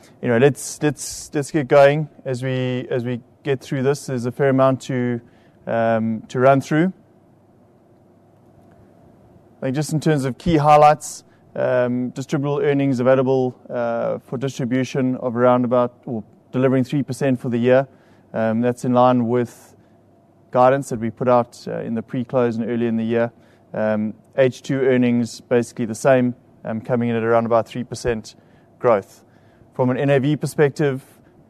let's get going as we get through this. There's a fair amount to run through. I think just in terms of key highlights, distributable earnings available for distribution of around about, or delivering 3% for the year. That's in line with guidance that we put out in the pre-close and early in the year. H2 earnings basically the same, coming in at around about 3% growth. From an NAV perspective,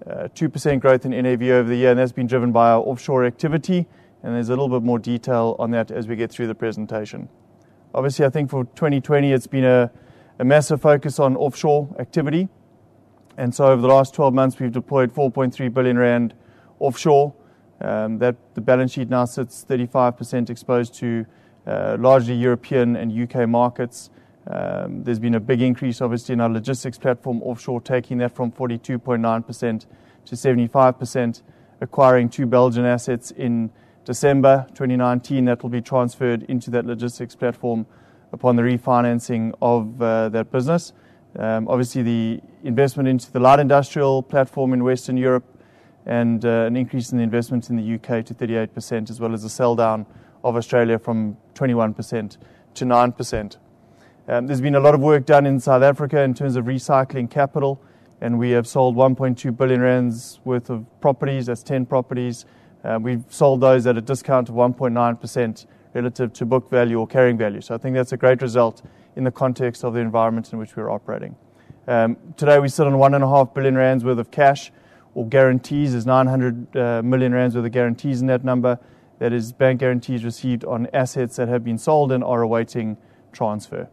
2% growth in NAV over the year, and that's been driven by our offshore activity, and there's a little bit more detail on that as we get through the presentation. Obviously, I think for 2020, it's been a massive focus on offshore activity. And so over the last 12 months, we've deployed 4.3 billion rand offshore. That the balance sheet now sits 35% exposed to largely European and UK markets. There's been a big increase, obviously, in our logistics platform offshore, taking that from 42.9% to 75%, acquiring 2 Belgian assets in December 2019 that will be transferred into that logistics platform upon the refinancing of that business. Obviously, the investment into the light industrial platform in Western Europe and an increase in the investment in the UK to 38%, as well as a sell down of Australia from 21% to 9%. There's been a lot of work done in South Africa in terms of recycling capital, and we have sold 1.2 billion rands worth of properties. That's 10 properties. We've sold those at a discount of 1.9% relative to book value or carrying value. So I think that's a great result in the context of the environment in which we're operating. Today we sit on 1.5 billion rands worth of cash or guarantees. There's 900 million rands worth of guarantees in that number. That is bank guarantees received on assets that have been sold and are awaiting transfer.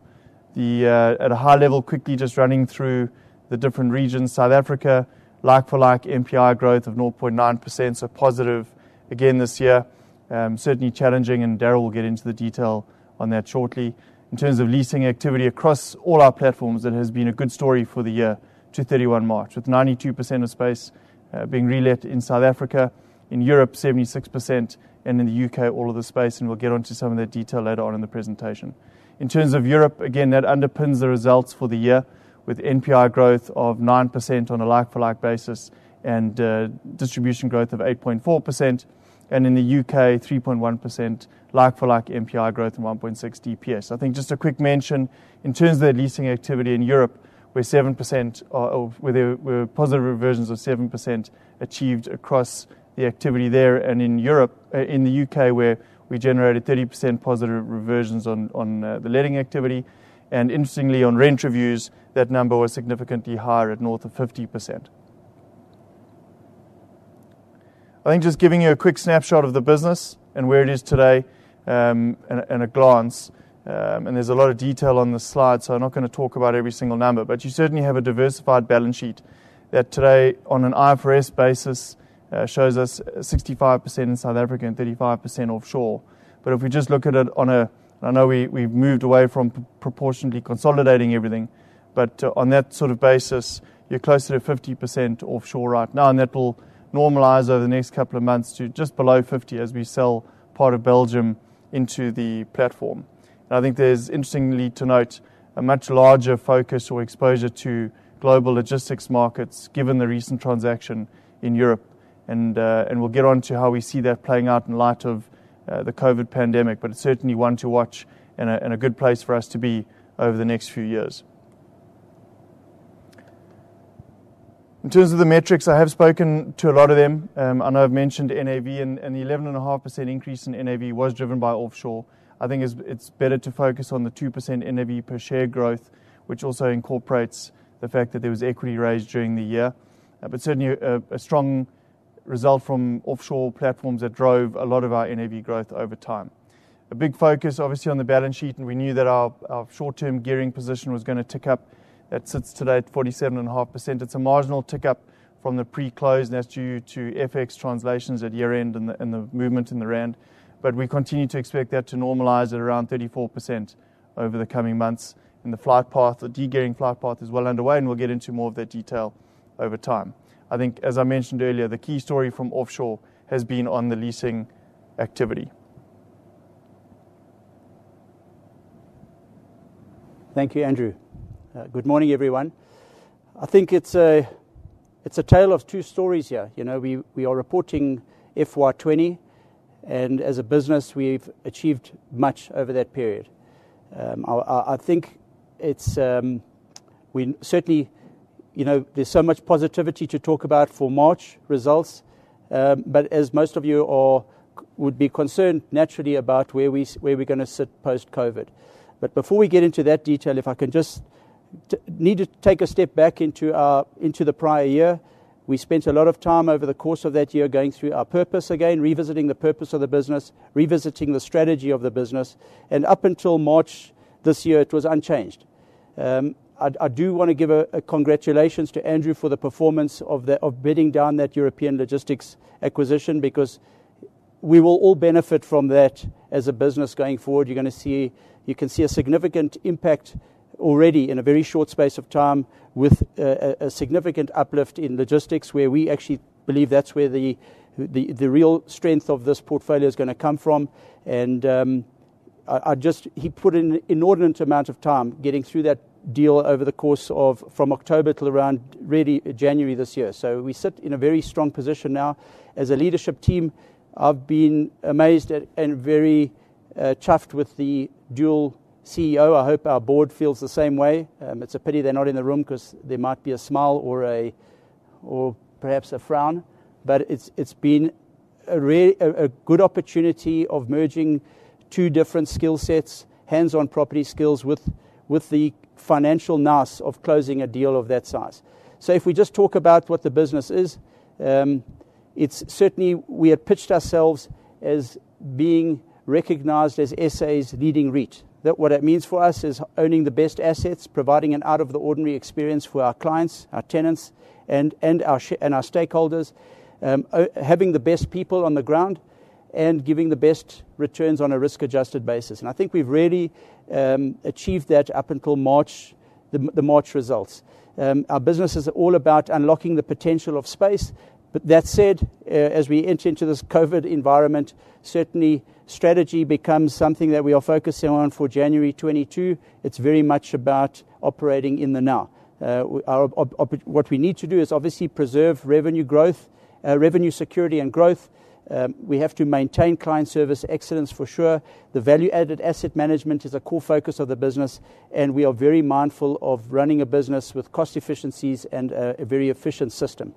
At a high level, quickly just running through the different regions. South Africa, like-for-like MPI growth of 0.9%, so positive again this year. Certainly challenging, and Daryl will get into the detail on that shortly. In terms of leasing activity across all our platforms, it has been a good story for the year to 31 March, with 92% of space being relet in South Africa, in Europe 76%, and in the UK all of the space, and we'll get onto some of that detail later on in the presentation. In terms of Europe, again, that underpins the results for the year, with NPI growth of 9% on a like-for-like basis and distribution growth of 8.4%, and in the UK 3.1% like-for-like MPI growth and 1.6 DPS. I think just a quick mention in terms of the leasing activity in Europe, where 7%, where there were positive reversions of 7% achieved across the activity there, and in Europe, in the UK, where we generated 30% positive reversions on the letting activity, and interestingly on rent reviews, that number was significantly higher at north of 50%. I think just giving you a quick snapshot of the business and where it is today, and a glance, and there's a lot of detail on the slide, so I'm not going to talk about every single number, but you certainly have a diversified balance sheet that today, on an IFRS basis, shows us 65% in South Africa and 35% offshore. But if we just look at it I know we've moved away from proportionally consolidating everything, but on that sort of basis, you're closer to 50% offshore right now, and that will normalize over the next couple of months to just below 50 as we sell part of Belgium into the platform. And I think there's, interestingly to note, a much larger focus or exposure to global logistics markets given the recent transaction in Europe. And we'll get on to how we see that playing out in light of the COVID pandemic, but it's certainly one to watch and a good place for us to be over the next few years. In terms of the metrics, I have spoken to a lot of them. I know I've mentioned NAV, and the 11.5% increase in NAV was driven by offshore. I think it's better to focus on the 2% NAV per share growth, which also incorporates the fact that there was equity raised during the year. But certainly a strong result from offshore platforms that drove a lot of our NAV growth over time. A big focus, obviously, on the balance sheet, and we knew that our short-term gearing position was going to tick up. That sits today at 47.5%. It's a marginal tick up from the pre-close, and that's due to FX translations at year-end and the movement in the rand. But we continue to expect that to normalize at around 34% over the coming months. And the flight path, the de-gearing flight path, is well underway, and we'll get into more of that detail over time. I think, as I mentioned earlier, the key story from offshore has been on the leasing activity. Thank you, Andrew. Good morning, everyone. I think it's a it's a tale of two stories here. You know, we are reporting FY20, and as a business, we've achieved much over that period. I think it's we certainly, you know, there's so much positivity to talk about for March results, but as most of you would be concerned naturally about where we're going to sit post-COVID. But before we get into that detail, if I can just need to take a step back into the prior year. We spent a lot of time over the course of that year going through our purpose again, revisiting the purpose of the business, revisiting the strategy of the business, and up until March this year, it was unchanged. I do want to give a congratulations to Andrew for the performance of bedding down that European logistics acquisition, because we will all benefit from that as a business going forward. You can see a significant impact already in a very short space of time, with a significant uplift in logistics, where we actually believe that's where the real strength of this portfolio is going to come from. And he put in an inordinate amount of time getting through that deal over the course of from October till around really January this year. So we sit in a very strong position now as a leadership team. I've been amazed and very chuffed with the dual CEO. I hope our board feels the same way. It's a pity they're not in the room, because there might be a smile or perhaps a frown. But it's been a good opportunity of merging two different skill sets, hands-on property skills with the financial nous of closing a deal of that size. So if we just talk about what the business is, it's certainly, we had pitched ourselves as being recognised as SA's leading REIT. That what it means for us is owning the best assets, providing an out-of-the-ordinary experience for our clients, our tenants, and our stakeholders, having the best people on the ground, and giving the best returns on a risk-adjusted basis. And I think we've really achieved that up until March, the March results. Our business is all about unlocking the potential of space. But that said, as we enter into this COVID environment, certainly strategy becomes something that we are focusing on for January 22. It's very much about operating in the now. What we need to do is obviously preserve revenue growth, revenue security and growth. We have to maintain client service excellence for sure. The value-added asset management is a core focus of the business, and we are very mindful of running a business with cost efficiencies and a very efficient system.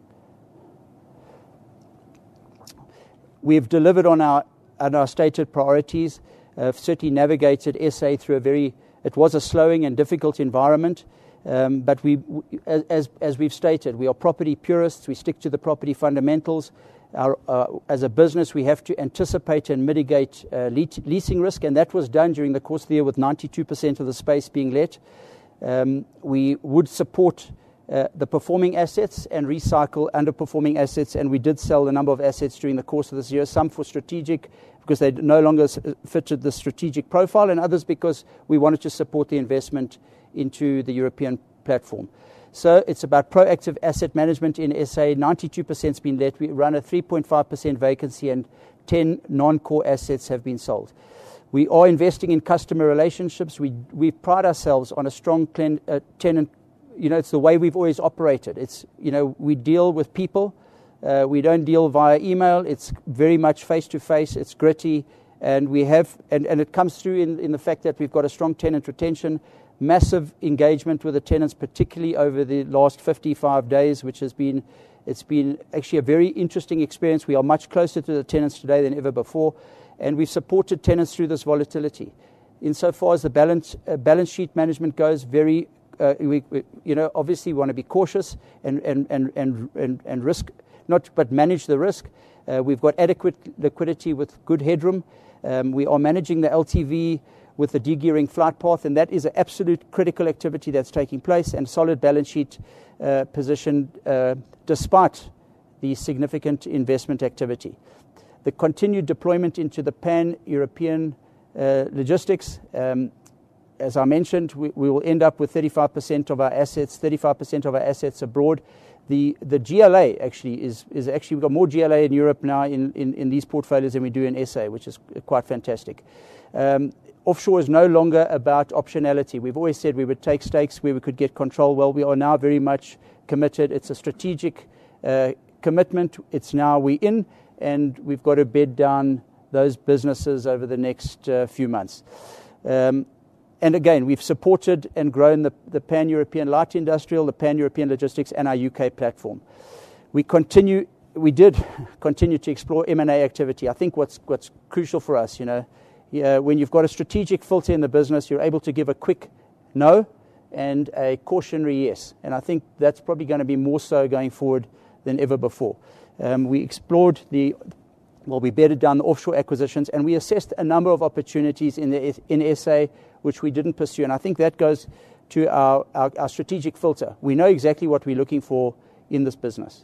We've delivered on our stated priorities. Certainly navigated SA through it was a slowing and difficult environment. But as we've stated, we are property purists. We stick to the property fundamentals. As a business, we have to anticipate and mitigate leasing risk, and that was done during the course of the year with 92% of the space being let. We would support the performing assets and recycle underperforming assets, and we did sell a number of assets during the course of this year, some for strategic, because they no longer fitted the strategic profile, and others because we wanted to support the investment into the European platform. So it's about proactive asset management in SA. 92% has been let. We run a 3.5% vacancy, and 10 non-core assets have been sold. We are investing in customer relationships. We pride ourselves on a strong tenant. You know, it's the way we've always operated. It's, you know, we deal with people. We don't deal via email. It's very much face-to-face. It's gritty. And we have, and it comes through in the fact that we've got a strong tenant retention, massive engagement with the tenants, particularly over the last 55 days, which has been, it's been actually a very interesting experience. We are much closer to the tenants today than ever before, and we've supported tenants through this volatility. Insofar as the balance sheet management goes, very, we obviously want to be cautious and risk, but manage the risk. We've got adequate liquidity with good headroom. We are managing the LTV with the de-gearing flight path, and that is an absolute critical activity that's taking place, and solid balance sheet position despite the significant investment activity. The continued deployment into the pan-European logistics, as I mentioned, we will end up with 35% of our assets abroad. The GLA actually is we've got more GLA in Europe now in these portfolios than we do in SA, which is quite fantastic. Offshore is no longer about optionality. We've always said we would take stakes where we could get control. Well, we are now very much committed. It's a strategic commitment. It's now we're in, and we've got to bed down those businesses over the next few months. And again, we've supported and grown the Pan-European light industrial, the Pan-European logistics, and our UK platform. We did continue to explore M&A activity. I think what's crucial for us, when you've got a strategic filter in the business, you're able to give a quick no and a cautionary yes. And I think that's probably going to be more so going forward than ever before. We explored we bedded down the offshore acquisitions, and we assessed a number of opportunities in SA which we didn't pursue. And I think that goes to our strategic filter. We know exactly what we're looking for in this business.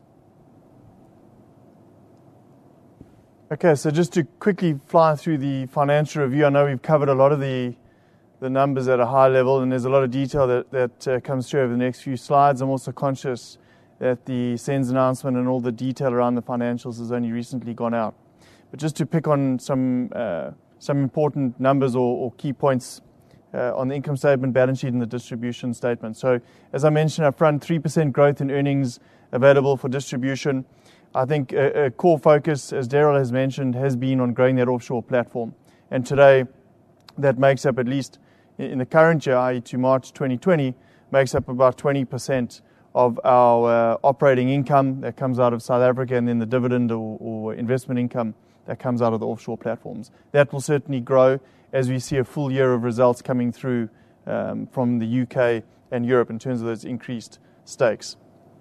Okay, so just to quickly fly through the financial review, I know we've covered a lot of the numbers at a high level, and there's a lot of detail that comes through over the next few slides. I'm also conscious that the SENS announcement and all the detail around the financials has only recently gone out. But just to pick on some important numbers or key points on the income statement, balance sheet, and the distribution statement. So, as I mentioned up front, 3% growth in earnings available for distribution. I think a core focus, as Daryl has mentioned, has been on growing that offshore platform. And today, that makes up, at least in the current year, i.e. to March 2020, makes up about 20% of our operating income that comes out of South Africa, and then the dividend or investment income that comes out of the offshore platforms. That will certainly grow as we see a full year of results coming through from the UK and Europe in terms of those increased stakes.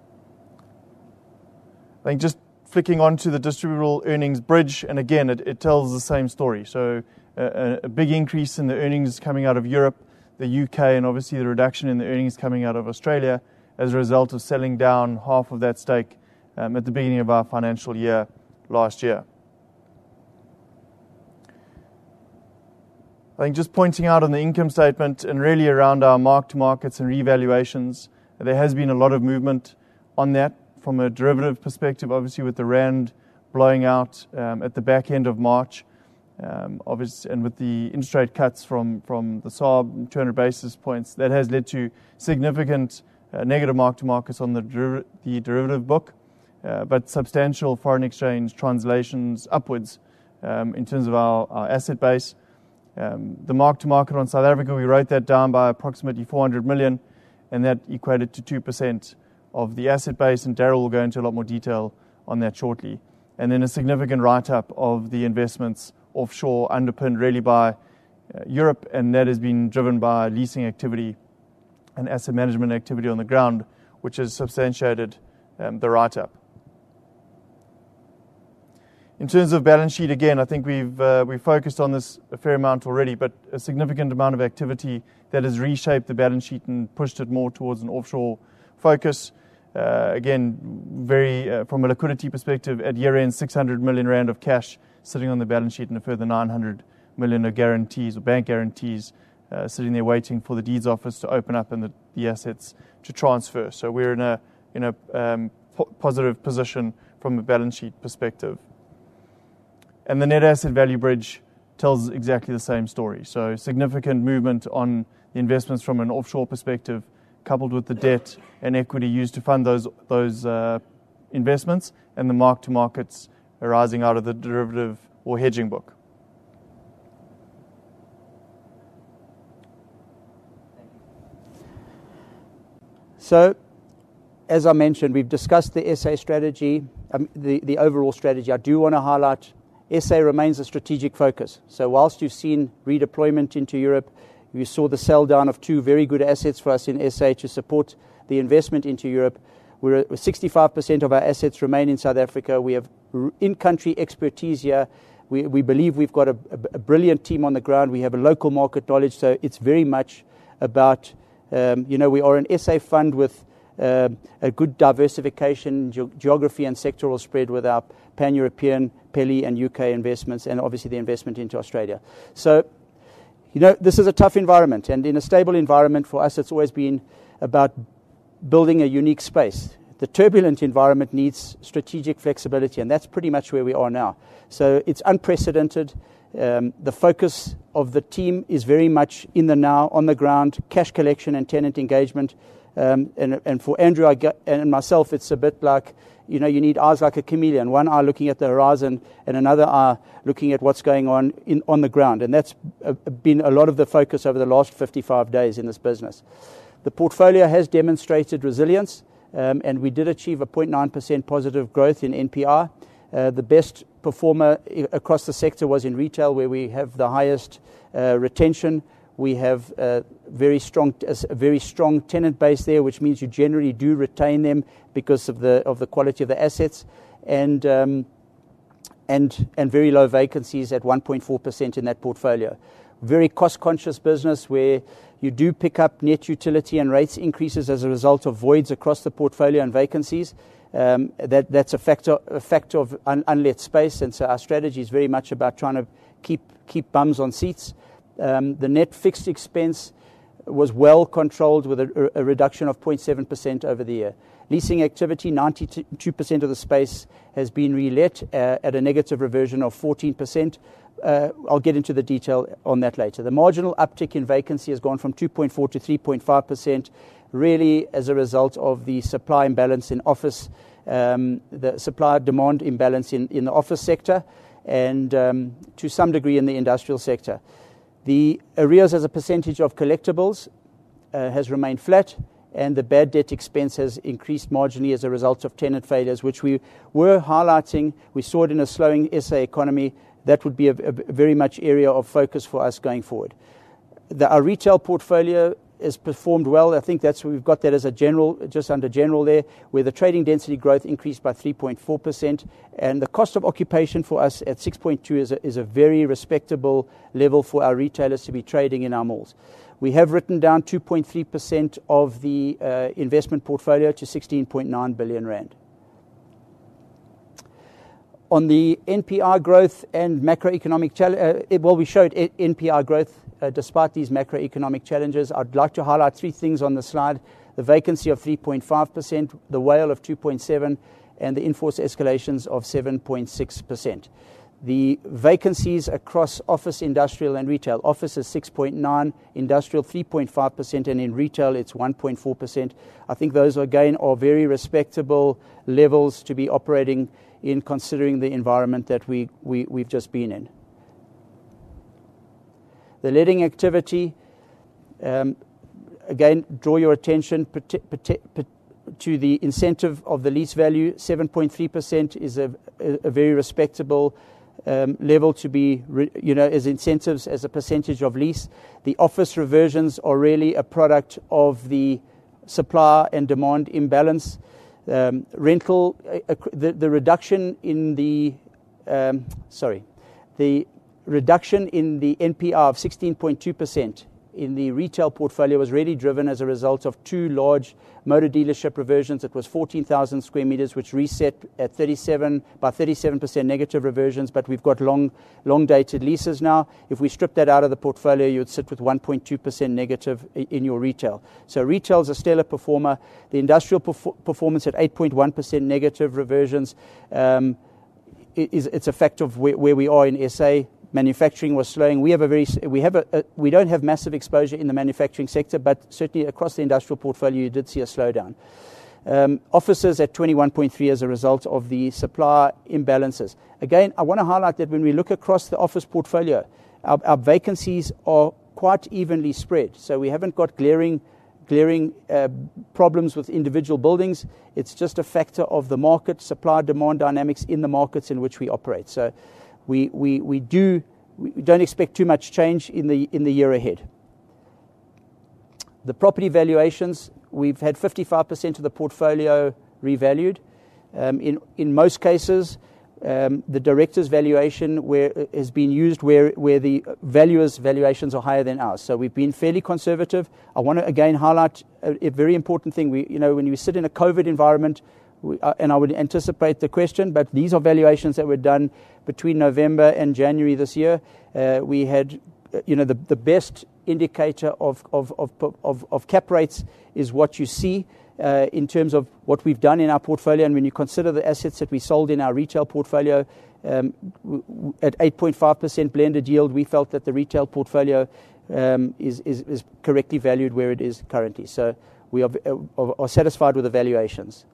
I think just flicking onto the distributable earnings bridge, and again, it tells the same story. So a big increase in the earnings coming out of Europe, the UK, and obviously the reduction in the earnings coming out of Australia as a result of selling down half of that stake at the beginning of our financial year last year. I think just pointing out on the income statement and really around our mark-to-markets and revaluations, there has been a lot of movement on that from a derivative perspective, obviously with the rand blowing out at the back end of March, obviously, and with the interest rate cuts from the SARB, 200 basis points, that has led to significant negative mark-to-markets on the derivative book, but substantial foreign exchange translations upwards in terms of our asset base. The mark-to-market on South Africa, we wrote that down by approximately 400 million, and that equated to 2% of the asset base, and Daryl will go into a lot more detail on that shortly. And then a significant write-up of the investments offshore, underpinned really by Europe, and that has been driven by leasing activity and asset management activity on the ground, which has substantiated the write-up. In terms of balance sheet, again, I think we've focused on this a fair amount already, but a significant amount of activity that has reshaped the balance sheet and pushed it more towards an offshore focus. Again, very from a liquidity perspective, at year-end, 600 million rand of cash sitting on the balance sheet and a further 900 million of guarantees or bank guarantees sitting there waiting for the deeds office to open up and the assets to transfer. So we're in a positive position from a balance sheet perspective. And the net asset value bridge tells exactly the same story. So significant movement on the investments from an offshore perspective, coupled with the debt and equity used to fund those investments, and the mark-to-markets arising out of the derivative or hedging book. So, as I mentioned, we've discussed the SA strategy, the overall strategy. I do want to highlight SA remains a strategic focus. So whilst you've seen redeployment into Europe, you saw the sell down of two very good assets for us in SA to support the investment into Europe. 65% of our assets remain in South Africa. We have in-country expertise here. We believe we've got a brilliant team on the ground. We have a local market knowledge, so it's very much about, we are an SA fund with a good diversification, geography and sectoral spread with our Pan-European, PELI and UK investments, and obviously the investment into Australia. So, this is a tough environment, and in a stable environment for us, it's always been about building a unique space. The turbulent environment needs strategic flexibility, and that's pretty much where we are now. So it's unprecedented. The focus of the team is very much in the now, on the ground, cash collection and tenant engagement. And for Andrew and myself, it's a bit like, you need eyes like a chameleon, one eye looking at the horizon and another eye looking at what's going on on the ground. And that's been a lot of the focus over the last 55 days in this business. The portfolio has demonstrated resilience, and we did achieve a 0.9% positive growth in NPI. The best performer across the sector was in retail, where we have the highest retention. We have a very strong tenant base there, which means you generally do retain them because of the quality of the assets, and very low vacancies at 1.4% in that portfolio. Very cost-conscious business where you do pick up net utility and rates increases as a result of voids across the portfolio and vacancies. That's a factor of unlet space, and so our strategy is very much about trying to keep bums on seats. The net fixed expense was well controlled with a reduction of 0.7% over the year. Leasing activity, 92% of the space has been relet at a negative reversion of 14%. I'll get into the detail on that later. The marginal uptick in vacancy has gone from 2.4 to 3.5%, really as a result of the supply imbalance in office, the supply-demand imbalance in the office sector, and to some degree in the industrial sector. The arrears as a percentage of collectibles has remained flat, and the bad debt expense has increased marginally as a result of tenant failures, which we were highlighting. We saw it in a slowing SA economy. That would be a very much area of focus for us going forward. Our retail portfolio has performed well. I think we've got that as a general, just under general there, where the trading density growth increased by 3.4%, and the cost of occupation for us at 6.2 is a very respectable level for our retailers to be trading in our malls. We have written down 2.3% of the investment portfolio to 16.9 billion rand. On the NPI growth and macroeconomic challenge, we showed NPI growth despite these macroeconomic challenges. I'd like to highlight three things on the slide: the vacancy of 3.5%, the WALE of 2.7%, and the in-force escalations of 7.6%. The vacancies across office, industrial, and retail. Office is 6.9%, industrial 3.5%, and in retail it's 1.4%. I think those again are very respectable levels to be operating in, considering the environment that we've just been in. The letting activity, again, draw your attention to the incentive of the lease value. 7.3% is a very respectable level to be, as incentives as a percentage of lease. The office reversions are really a product of the supply and demand imbalance. Rental, the reduction in the reduction in the NPI of 16.2% in the retail portfolio was really driven as a result of two large motor dealership reversions. It was 14,000 square meters, which reset at 37% negative reversions, but we've got long dated leases now. If we strip that out of the portfolio, you would sit with 1.2% negative in your retail. So retail is a stellar performer. The industrial performance at 8.1% negative reversions, it's a fact of where we are in SA. Manufacturing was slowing. We don't have massive exposure in the manufacturing sector, but certainly across the industrial portfolio, you did see a slowdown. Offices at 21.3 as a result of the supply imbalances. Again, I want to highlight that when we look across the office portfolio, our vacancies are quite evenly spread. So we haven't got glaring problems with individual buildings. It's just a factor of the market, supply-demand dynamics in the markets in which we operate. So we don't expect too much change in the year ahead. The property valuations, we've had 55% of the portfolio revalued. In most cases, the director's valuation has been used where the valuer's valuations are higher than ours. So we've been fairly conservative. I want to again highlight a very important thing. When you sit in a COVID environment, and I would anticipate the question, but these are valuations that were done between November and January this year. We had, the best indicator of cap rates is what you see in terms of what we've done in our portfolio. And when you consider the assets that we sold in our retail portfolio at 8.5% blended yield, we felt that the retail portfolio is correctly valued where it is currently. So we are satisfied with the valuations.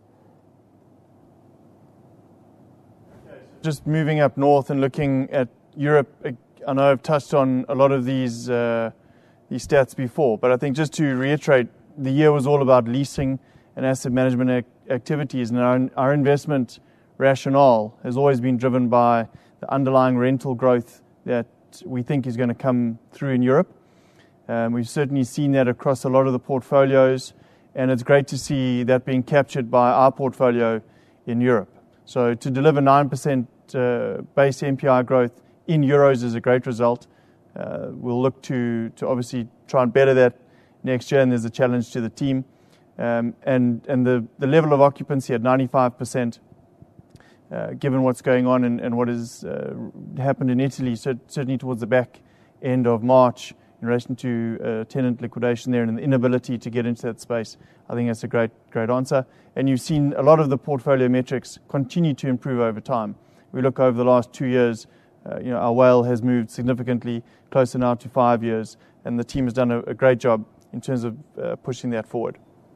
Just moving up north and looking at Europe, I know I've touched on a lot of these stats before, but I think just to reiterate, the year was all about leasing and asset management activities, and our investment rationale has always been driven by the underlying rental growth that we think is going to come through in Europe. We've certainly seen that across a lot of the portfolios, and it's great to see that being captured by our portfolio in Europe. So to deliver 9% base MPI growth in euros is a great result. We'll look to obviously try and better that next year, and there's a challenge to the team. And the level of occupancy at 95%, given what's going on and what has happened in Italy, certainly towards the back end of March in relation to tenant liquidation there and the inability to get into that space, I think that's a great answer. And you've seen a lot of the portfolio metrics continue to improve over time. We look over the last 2 years, our WALE has moved significantly, closer now to 5 years, and the team has done a great job in terms of pushing that forward.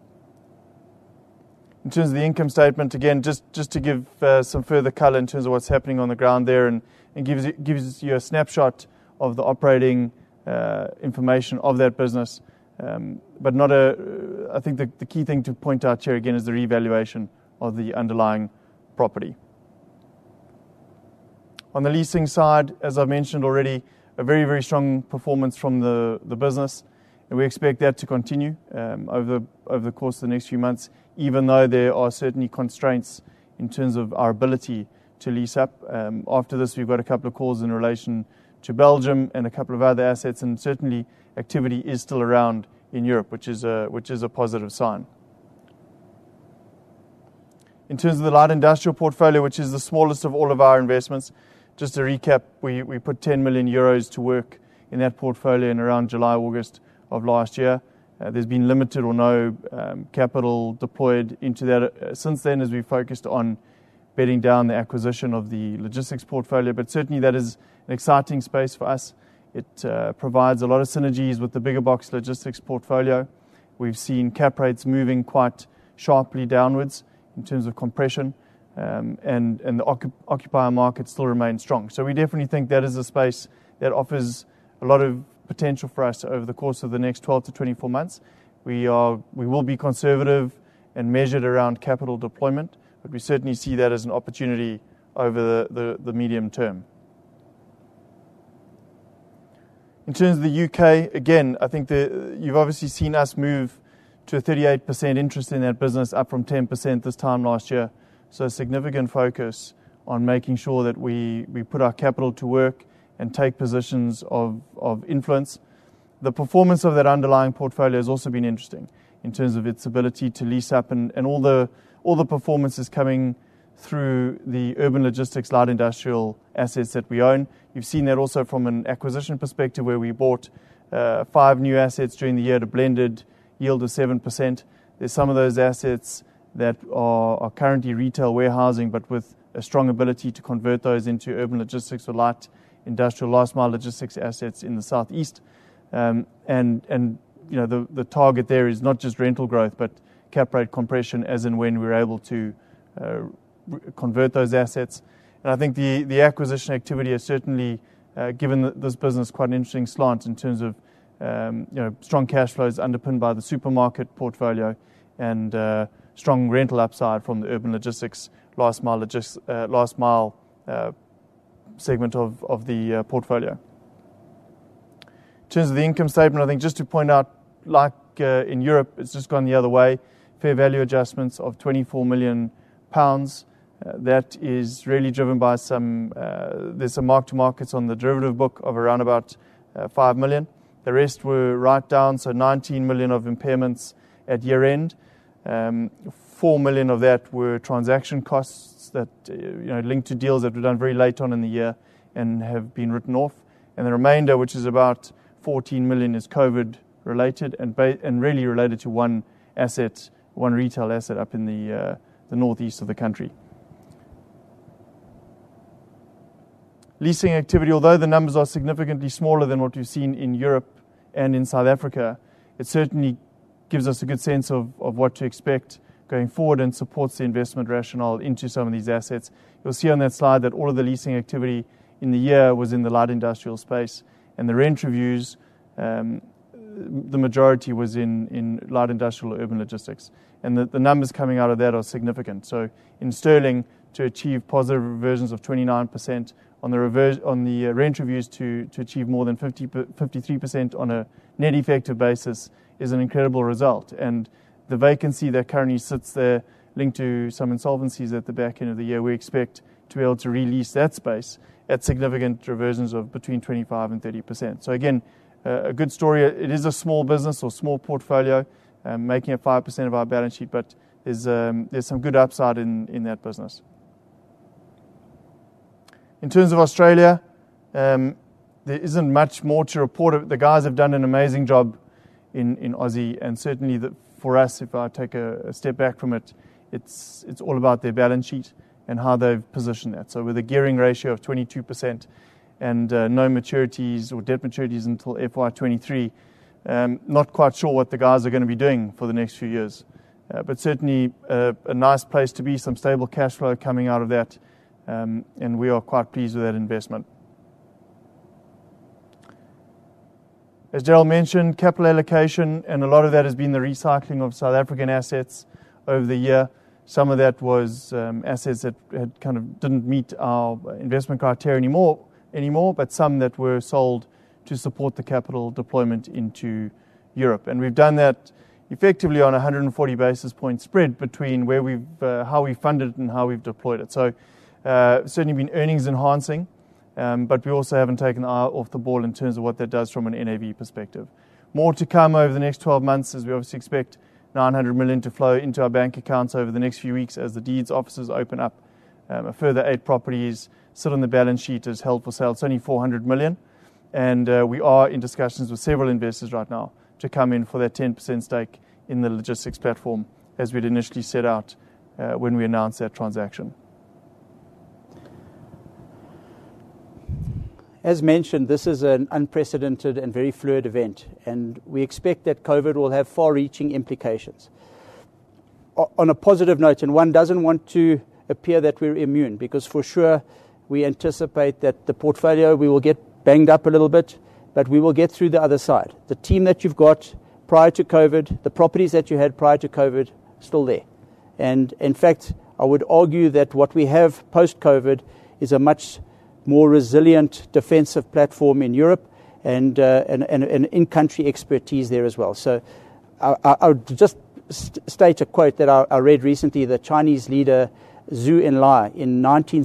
In terms of the income statement, again, just to give some further colour in terms of what's happening on the ground there, and gives you a snapshot of the operating information of that business, but I think the key thing to point out here again is the revaluation of the underlying property. On the leasing side, as I've mentioned already, a very, very strong performance from the business, and we expect that to continue over the course of the next few months, even though there are certainly constraints in terms of our ability to lease up. After this, we've got a couple of calls in relation to Belgium and a couple of other assets, and certainly activity is still around in Europe, which is a positive sign. In terms of the light industrial portfolio, which is the smallest of all of our investments, just to recap, we put 10 million euros to work in that portfolio in around July, August of last year. There's been limited or no capital deployed into that since then, as we focused on bedding down the acquisition of the logistics portfolio. But certainly that is an exciting space for us. It provides a lot of synergies with the bigger box logistics portfolio. We've seen cap rates moving quite sharply downwards in terms of compression, and the occupier market still remains strong. So we definitely think that is a space that offers a lot of potential for us over the course of the next 12 to 24 months. We will be conservative and measured around capital deployment, but we certainly see that as an opportunity over the medium term. In terms of the UK, again, I think you've obviously seen us move to a 38% interest in that business, up from 10% this time last year. So a significant focus on making sure that we put our capital to work and take positions of influence. The performance of that underlying portfolio has also been interesting in terms of its ability to lease up, and all the performance is coming through the urban logistics light industrial assets that we own. You've seen that also from an acquisition perspective, where we bought 5 new assets during the year at a blended yield of 7%. There's some of those assets that are currently retail warehousing, but with a strong ability to convert those into urban logistics or light industrial last mile logistics assets in the southeast. And the target there is not just rental growth, but cap rate compression as and when we're able to convert those assets. And I think the acquisition activity has certainly given this business quite an interesting slant in terms of strong cash flows underpinned by the supermarket portfolio, and strong rental upside from the urban logistics last mile segment of the portfolio. In terms of the income statement, I think just to point out, like in Europe, it's just gone the other way. Fair value adjustments of £24 million. That is really driven by there's some mark-to-markets on the derivative book of around about 5 million. The rest were write-downs, so 19 million of impairments at year-end. 4 million of that were transaction costs that linked to deals that were done very late on in the year and have been written off. And the remainder, which is about 14 million, is COVID related and really related to one retail asset up in the northeast of the country. Leasing activity, although the numbers are significantly smaller than what we've seen in Europe and in South Africa, it certainly gives us a good sense of what to expect going forward and supports the investment rationale into some of these assets. You'll see on that slide that all of the leasing activity in the year was in the light industrial space, and the rent reviews, the majority was in light industrial or urban logistics. And the numbers coming out of that are significant. So in sterling, to achieve positive reversions of 29%, on the rent reviews to achieve more than 53% on a net effective basis is an incredible result. And the vacancy that currently sits there linked to some insolvencies at the back end of the year, we expect to be able to release that space at significant reversions of between 25 and 30%. So again, a good story. It is a small business or small portfolio, making it 5% of our balance sheet, but there's some good upside in that business. In terms of Australia, there isn't much more to report. The guys have done an amazing job in Aussie, and certainly for us, if I take a step back from it, it's all about their balance sheet and how they've positioned that. So with a gearing ratio of 22% and no maturities or debt maturities until FY23, not quite sure what the guys are going to be doing for the next few years. But certainly a nice place to be, some stable cash flow coming out of that, and we are quite pleased with that investment. As Gerald mentioned, capital allocation, and a lot of that has been the recycling of South African assets over the year. Some of that was assets that had kind of didn't meet our investment criteria anymore, but some that were sold to support the capital deployment into Europe. And we've done that effectively on a 140 basis point spread between where how we funded it and how we've deployed it. So certainly been earnings enhancing, but we also haven't taken the eye off the ball in terms of what that does from an NAV perspective. More to come over the next 12 months, as we obviously expect 900 million to flow into our bank accounts over the next few weeks as the deeds offices open up. A further 8 properties sit on the balance sheet as held for sale. It's only 400 million. And we are in discussions with several investors right now to come in for that 10% stake in the logistics platform as we'd initially set out when we announced that transaction. As mentioned, this is an unprecedented and very fluid event, and we expect that COVID will have far-reaching implications. On a positive note, and one doesn't want to appear that we're immune, because for sure we anticipate that the portfolio, we will get banged up a little bit, but we will get through the other side. The team that you've got prior to COVID, the properties that you had prior to COVID, still there. And in fact, I would argue that what we have post-COVID is a much more resilient defensive platform in Europe and in-country expertise there as well. So I'll just state a quote that I read recently. The Chinese leader Zhou Enlai in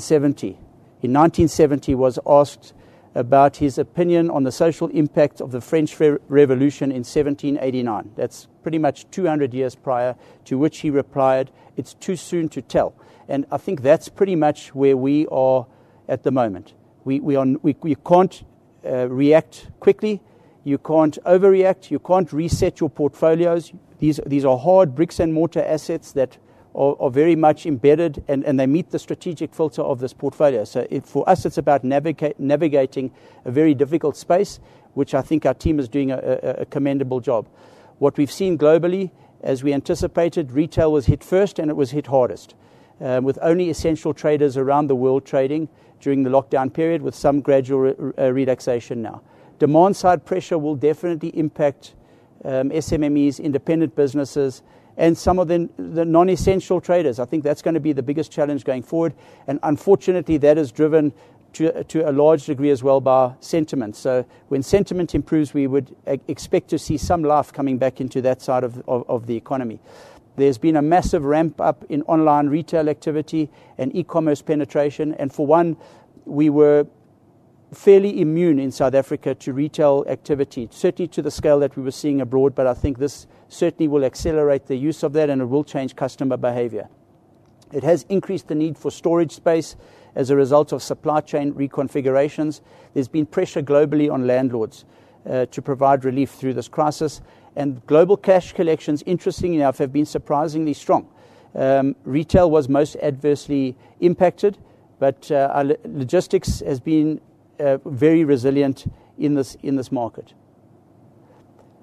1970 was asked about his opinion on the social impact of the French Revolution in 1789. That's pretty much 200 years prior, to which he replied, "It's too soon to tell." And I think that's pretty much where we are at the moment. We can't react quickly. You can't overreact. You can't reset your portfolios. These are hard bricks and mortar assets that are very much embedded, and they meet the strategic filter of this portfolio. So for us, it's about navigating a very difficult space, which I think our team is doing a commendable job. What we've seen globally, as we anticipated, retail was hit first and it was hit hardest, with only essential traders around the world trading during the lockdown period, with some gradual relaxation now. Demand side pressure will definitely impact SMMEs, independent businesses, and some of the non-essential traders. I think that's going to be the biggest challenge going forward. And unfortunately, that is driven to a large degree as well by sentiment. So when sentiment improves, we would expect to see some life coming back into that side of the economy. There's been a massive ramp up in online retail activity and e-commerce penetration. And for one, we were fairly immune in South Africa to retail activity, certainly to the scale that we were seeing abroad. But I think this certainly will accelerate the use of that, and it will change customer behavior. It has increased the need for storage space as a result of supply chain reconfigurations. There's been pressure globally on landlords to provide relief through this crisis. And global cash collections, interestingly enough, have been surprisingly strong. Retail was most adversely impacted, but logistics has been very resilient in this market.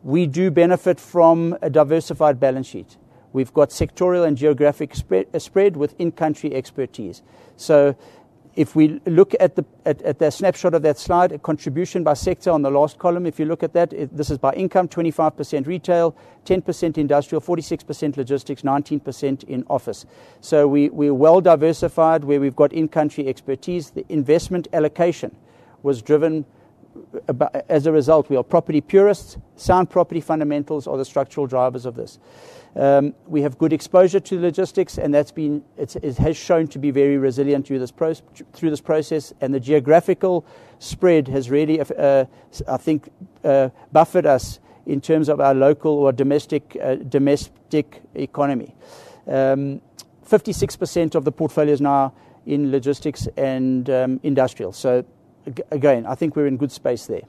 We do benefit from a diversified balance sheet. We've got sectorial and geographic spread with in-country expertise. So if we look at the snapshot of that slide, a contribution by sector on the last column, if you look at that, this is by income, 25% retail, 10% industrial, 46% logistics, 19% in office. So we're well diversified where we've got in-country expertise. The investment allocation was driven as a result. We are property purists. Sound property fundamentals are the structural drivers of this. We have good exposure to logistics, and it has shown to be very resilient through this process. And the geographical spread has really, I think, buffered us in terms of our local or domestic economy. 56% of the portfolio is now in logistics and industrial. So again, I think we're in good space there.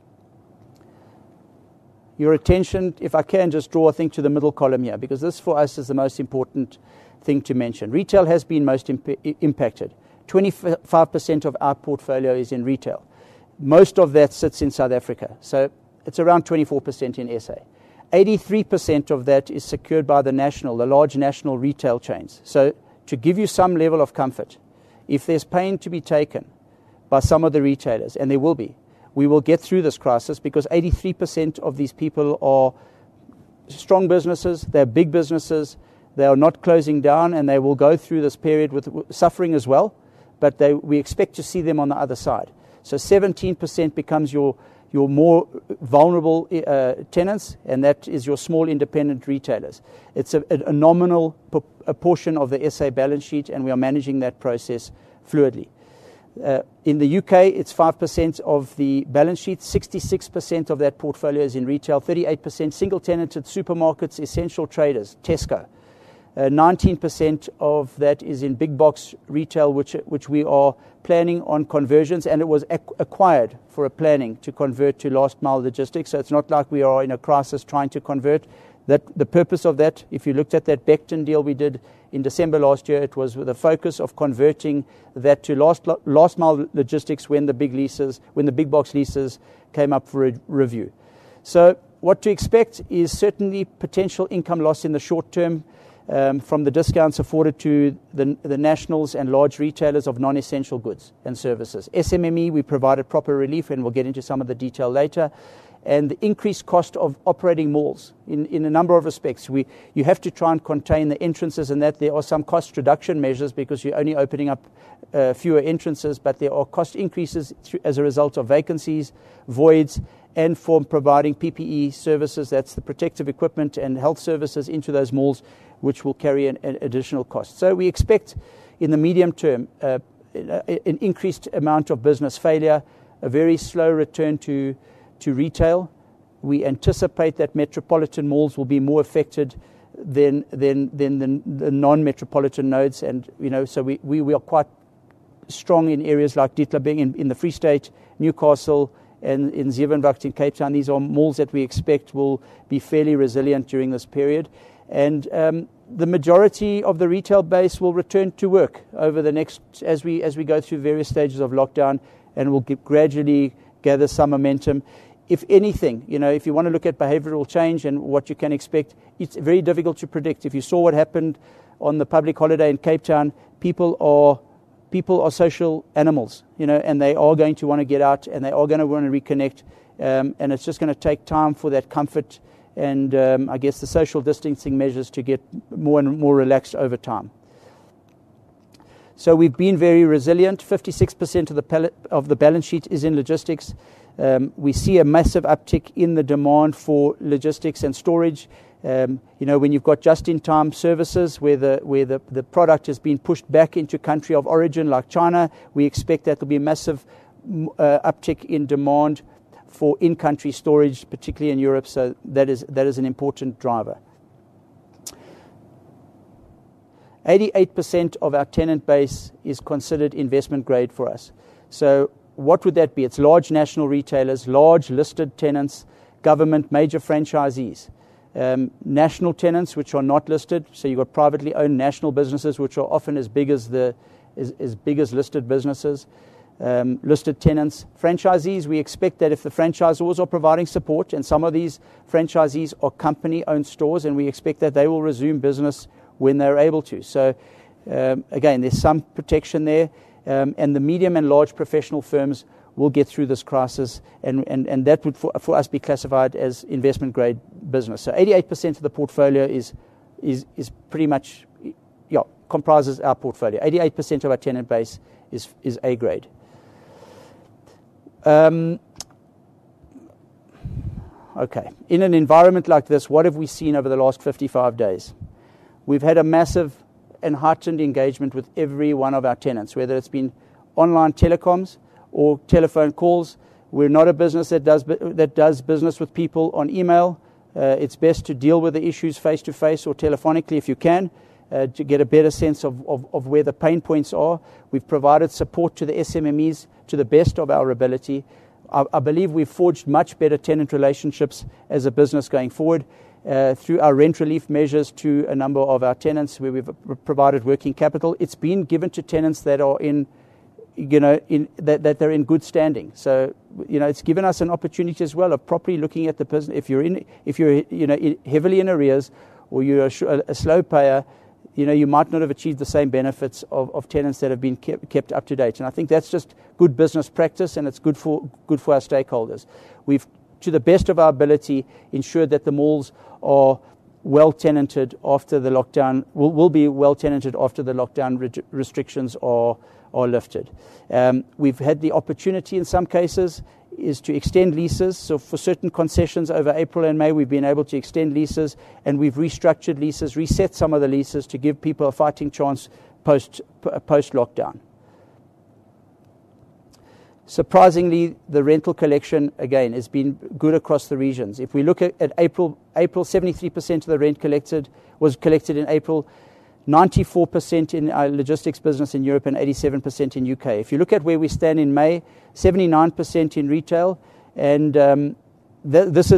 Your attention, if I can just draw, I think, to the middle column here, because this for us is the most important thing to mention. Retail has been most impacted. 25% of our portfolio is in retail. Most of that sits in South Africa. So it's around 24% in SA. 83% of that is secured by the large national retail chains. So to give you some level of comfort, if there's pain to be taken by some of the retailers, and there will be, we will get through this crisis because 83% of these people are strong businesses, they're big businesses, they are not closing down, and they will go through this period with suffering as well, but we expect to see them on the other side. So 17% becomes your more vulnerable tenants, and that is your small independent retailers. It's a nominal portion of the SA balance sheet, and we are managing that process fluidly. In the UK, it's 5% of the balance sheet. 66% of that portfolio is in retail. 38% single-tenanted supermarkets, essential traders, Tesco. 19% of that is in big box retail, which we are planning on conversions, and it was acquired for a planning to convert to last mile logistics. So it's not like we are in a crisis trying to convert. The purpose of that, if you looked at that Beckton deal we did in December last year, it was with a focus of converting that to last mile logistics when the big box leases came up for review. So what to expect is certainly potential income loss in the short term from the discounts afforded to the nationals and large retailers of non-essential goods and services. SMME, we provided proper relief, and we'll get into some of the detail later. And the increased cost of operating malls in a number of respects. You have to try and contain the entrances, and that there are some cost reduction measures because you're only opening up fewer entrances, but there are cost increases as a result of vacancies, voids, and for providing PPE services, that's the protective equipment and health services into those malls, which will carry an additional cost. So we expect in the medium term an increased amount of business failure, a very slow return to retail. We anticipate that metropolitan malls will be more affected than the non-metropolitan nodes, and so we are quite strong in areas like Dietlombing in the Free State, Newcastle, and in Zevenwacht in Cape Town. These are malls that we expect will be fairly resilient during this period, and the majority of the retail base will return to work over the next as we go through various stages of lockdown, and will gradually gather some momentum. If anything, if you want to look at behavioral change and what you can expect, it's very difficult to predict. If you saw what happened on the public holiday in Cape Town, people are social animals, and they are going to want to get out, and they are going to want to reconnect, and it's just going to take time for that comfort and I guess the social distancing measures to get more and more relaxed over time. So we've been very resilient. 56% of the balance sheet is in logistics. We see a massive uptick in the demand for logistics and storage. When you've got just-in-time services where the product has been pushed back into country of origin like China, we expect that there'll be a massive uptick in demand for in-country storage, particularly in Europe. So that is an important driver. 88% of our tenant base is considered investment grade for us. So what would that be? It's large national retailers, large listed tenants, government, major franchisees. National tenants which are not listed, so you've got privately owned national businesses which are often as big as listed businesses. listed tenants. Franchisees, we expect that if the franchisors are providing support, and some of these franchisees are company-owned stores, and we expect that they will resume business when they're able to. So, again, there's some protection there, and the medium and large professional firms will get through this crisis, and that would for us be classified as investment-grade business. So 88% of the portfolio is pretty much, comprises our portfolio. 88% of our tenant base is A grade. Okay. In an environment like this, what have we seen over the last 55 days? We've had a massive and heightened engagement with every one of our tenants, whether it's been online telecoms or telephone calls. We're not a business that does business with people on email. It's best to deal with the issues face-to-face or telephonically if you can, to get a better sense of where the pain points are. We've provided support to the SMMEs to the best of our ability. I believe we've forged much better tenant relationships as a business going forward through our rent relief measures to a number of our tenants where we've provided working capital. It's been given to tenants that are that they're in good standing. So, it's given us an opportunity as well of properly looking at the business. If you're heavily in arrears or you're a slow payer, you might not have achieved the same benefits of tenants that have been kept up to date. And I think that's just good business practice, and it's good for our stakeholders. We've, to the best of our ability, ensured that the malls are well tenanted after the lockdown. Will be well tenanted after the lockdown restrictions are lifted. We've had the opportunity in some cases is to extend leases. So for certain concessions over April and May, we've been able to extend leases, and we've restructured leases, reset some of the leases to give people a fighting chance post-lockdown. Surprisingly, the rental collection, again, has been good across the regions. If we look at April, 73% of the rent was collected in April, 94% in our logistics business in Europe, and 87% in UK. If you look at where we stand in May, 79% in retail, and it was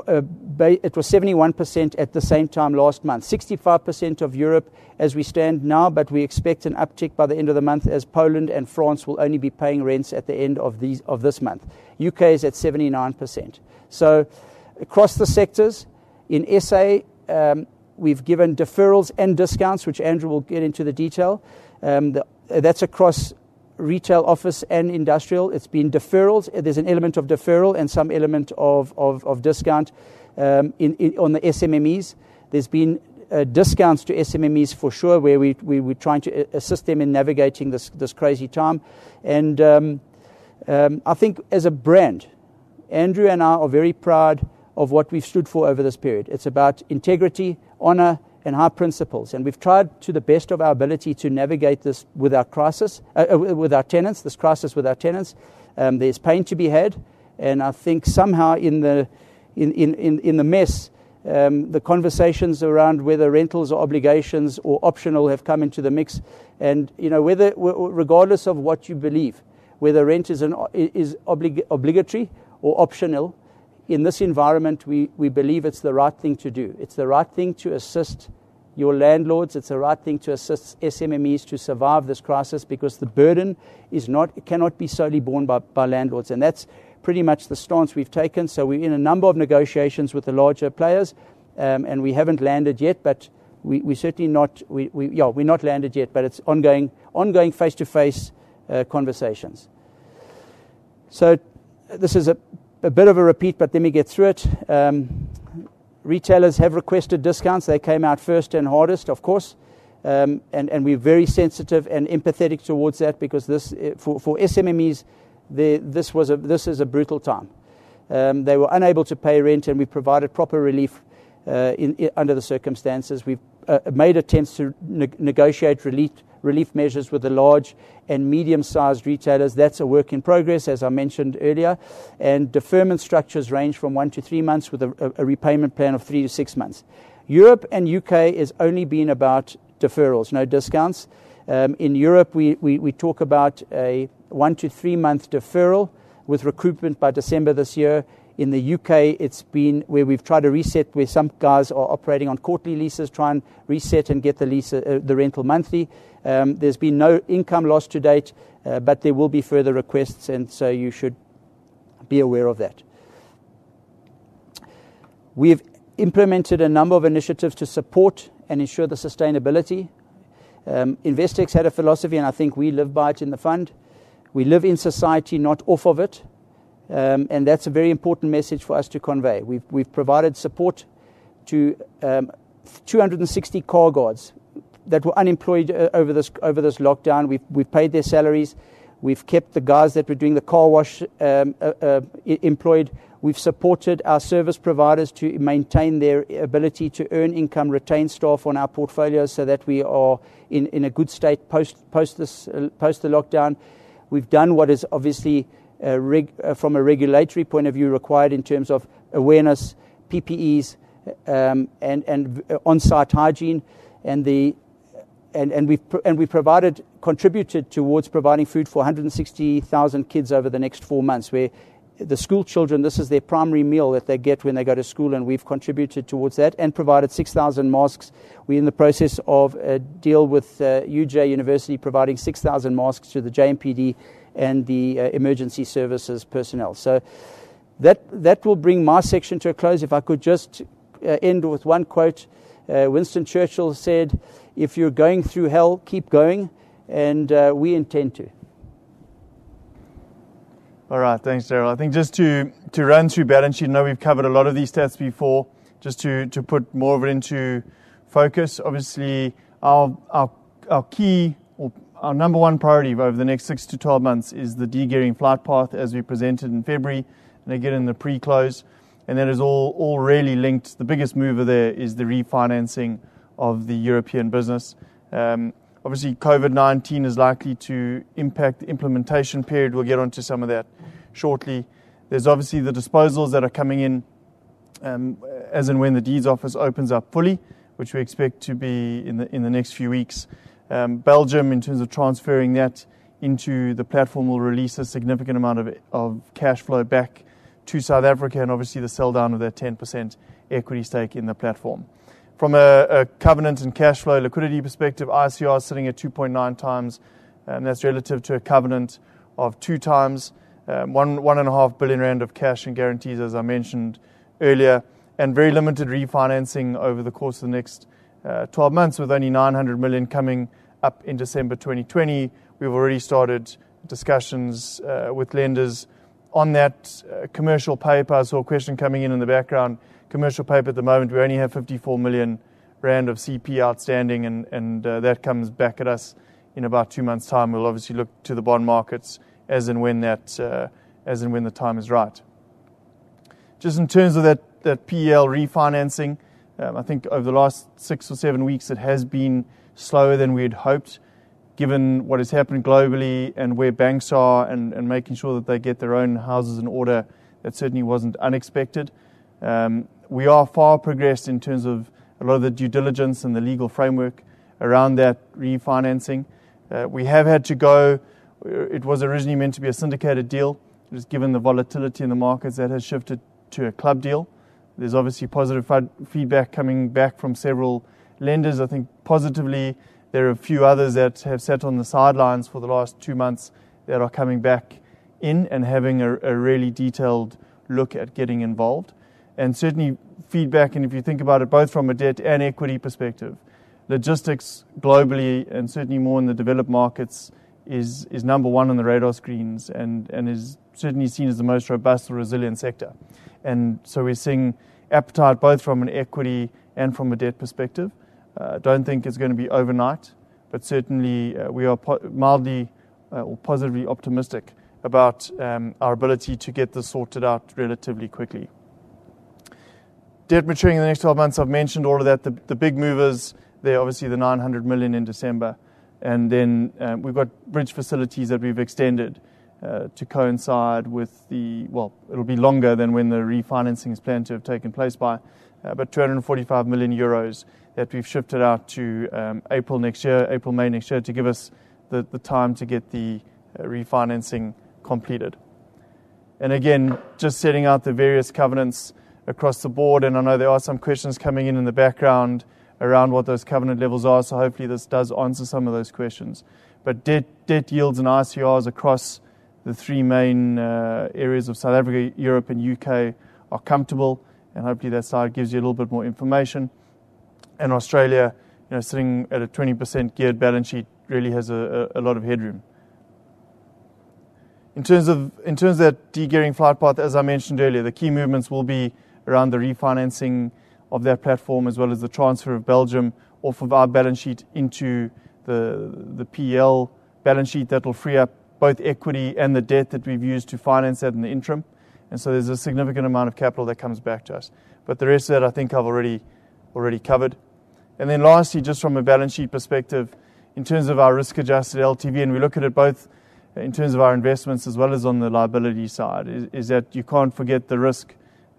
71% at the same time last month. 65% of Europe as we stand now, but we expect an uptick by the end of the month as Poland and France will only be paying rents at the end of this month. UK is at 79%. So across the sectors, in SA, we've given deferrals and discounts, which Andrew will get into the detail. That's across retail, office, and industrial. It's been deferrals. There's an element of deferral and some element of discount on the SMMEs. There's been discounts to SMMEs for sure, where we're trying to assist them in navigating this crazy time. And I think as a brand, Andrew and I are very proud of what we've stood for over this period. It's about integrity, honour, and high principles. And we've tried to the best of our ability to navigate this with our crisis, with our tenants, this crisis with our tenants. There's pain to be had. And I think somehow in the mess, the conversations around whether rentals or obligations or optional have come into the mix. And, regardless of what you believe, whether rent is obligatory or optional, in this environment, we believe it's the right thing to do. It's the right thing to assist your landlords. It's the right thing to assist SMMEs to survive this crisis, because the burden cannot be solely borne by landlords. And that's pretty much the stance we've taken. So we're in a number of negotiations with the larger players, and we haven't landed yet, but we're certainly not. We're not landed yet, but it's ongoing face-to-face conversations. So this is a bit of a repeat, but let me get through it. Retailers have requested discounts. They came out first and hardest, of course, and we're very sensitive and empathetic towards that, because this for SMMEs, this is a brutal time. They were unable to pay rent, and we provided proper relief under the circumstances. We've made attempts to negotiate relief measures with the large and medium-sized retailers. That's a work in progress, as I mentioned earlier. And deferment structures range from 1 to 3 months with a repayment plan of 3 to 6 months. Europe and UK has only been about deferrals, no discounts. In Europe, we talk about a 1 to 3 month deferral with recoupment by December this year. In the UK, it's been where we've tried to reset, where some guys are operating on quarterly leases, try and reset and get the rental monthly. There's been no income loss to date, but there will be further requests, and so you should be aware of that. We've implemented a number of initiatives to support and ensure the sustainability. Investex had a philosophy, and I think we live by it in the fund. We live in society, not off of it. And that's a very important message for us to convey. We've provided support to 260 car guards that were unemployed over this lockdown. We've paid their salaries. We've kept the guys that were doing the car wash employed. We've supported our service providers to maintain their ability to earn income, retain staff on our portfolios, so that we are in a good state post the lockdown. We've done what is obviously from a regulatory point of view required in terms of awareness, PPEs, and on-site hygiene, and we've contributed towards providing food for 160,000 kids over the next 4 months, where the school children, this is their primary meal that they get when they go to school, and we've contributed towards that and provided 6,000 masks. We're in the process of a deal with UJ University, providing 6,000 masks to the JMPD and the emergency services personnel. So that will bring my section to a close. If I could just end with one quote. Winston Churchill said, "If you're going through hell, keep going," and we intend to. All right, thanks, Daryl. I think just to run through balance sheet, I know we've covered a lot of these stats before, just to put more of it into focus. Obviously, our key, or our number one priority over the next 6 to 12 months is the de-gearing flight path, as we presented in February and again in the pre-close. And that is all really linked. The biggest mover there is the refinancing of the European business. Obviously, COVID-19 is likely to impact the implementation period. We'll get onto some of that shortly. There's obviously the disposals that are coming in as and when the deeds office opens up fully, which we expect to be in the next few weeks. Belgium, in terms of transferring that into the platform, will release a significant amount of cash flow back to South Africa, and obviously the sell down of that 10% equity stake in the platform. From a covenant and cash flow liquidity perspective, ICR is sitting at 2.9 times, and that's relative to a covenant of 2 times. 1.5 billion rand of cash and guarantees, as I mentioned earlier, and very limited refinancing over the course of the next 12 months, with only 900 million coming up in December 2020. We've already started discussions with lenders on that. Commercial paper, I saw a question coming in the background. Commercial paper at the moment, we only have 54 million rand of CP outstanding, and that comes back at us in about 2 months' time. We'll obviously look to the bond markets as and when the time is right. Just in terms of that PEL refinancing, I think over the last 6 or 7 weeks it has been slower than we had hoped, given what has happened globally and where banks are, and making sure that they get their own houses in order. That certainly wasn't unexpected. We are far progressed in terms of a lot of the due diligence and the legal framework around that refinancing. We have had to go, it was originally meant to be a syndicated deal. Just given the volatility in the markets, that has shifted to a club deal. There's obviously positive feedback coming back from several lenders. I think positively, there are a few others that have sat on the sidelines for the last 2 months that are coming back in and having a really detailed look at getting involved. And certainly feedback, and if you think about it both from a debt and equity perspective, logistics globally, and certainly more in the developed markets, is number one on the radar screens, and is certainly seen as the most robust or resilient sector. And so we're seeing appetite both from an equity and from a debt perspective. Don't think it's going to be overnight, but certainly we are mildly or positively optimistic about our ability to get this sorted out relatively quickly. Debt maturing in the next 12 months, I've mentioned all of that. The big movers there, obviously the 900 million in December. And then we've got bridge facilities that we've extended to coincide with it'll be longer than when the refinancing is planned to have taken place by, but 245 million euros that we've shifted out to April, May next year, to give us the time to get the refinancing completed. And again, just setting out the various covenants across the board, and I know there are some questions coming in the background around what those covenant levels are, so hopefully this does answer some of those questions. But debt yields and ICRs across the three main areas of South Africa, Europe and UK are comfortable, and hopefully that slide gives you a little bit more information. And Australia, sitting at a 20% geared balance sheet, really has a lot of headroom. In terms of that de-gearing flight path, as I mentioned earlier, the key movements will be around the refinancing of that platform, as well as the transfer of Belgium off of our balance sheet into the PL balance sheet. That will free up both equity and the debt that we've used to finance that in the interim. And so there's a significant amount of capital that comes back to us. But the rest of that I think I've already covered. And then lastly, just from a balance sheet perspective, in terms of our risk-adjusted LTV, and we look at it both in terms of our investments as well as on the liability side, is that you can't forget the risk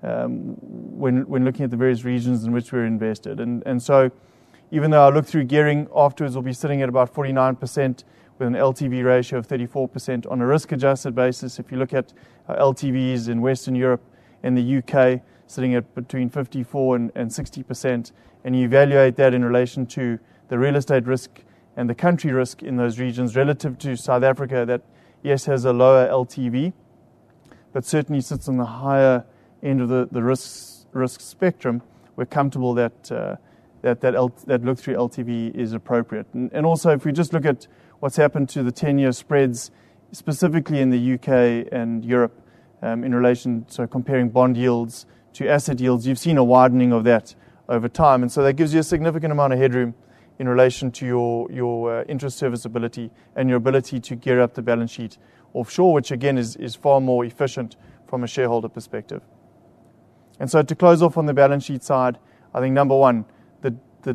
when looking at the various regions in which we're invested. And so even though our look-through gearing afterwards will be sitting at about 49% with an LTV ratio of 34% on a risk-adjusted basis, if you look at our LTVs in Western Europe and the UK, sitting at between 54 and 60%, and you evaluate that in relation to the real estate risk and the country risk in those regions relative to South Africa, that yes has a lower LTV, but certainly sits on the higher end of the risk spectrum, we're comfortable that look-through LTV is appropriate. And also, if we just look at what's happened to the 10-year spreads, specifically in the UK and Europe, in relation, so comparing bond yields to asset yields, you've seen a widening of that over time. And so that gives you a significant amount of headroom in relation to your interest serviceability and your ability to gear up the balance sheet offshore, which again is far more efficient from a shareholder perspective. And so to close off on the balance sheet side, I think number one, the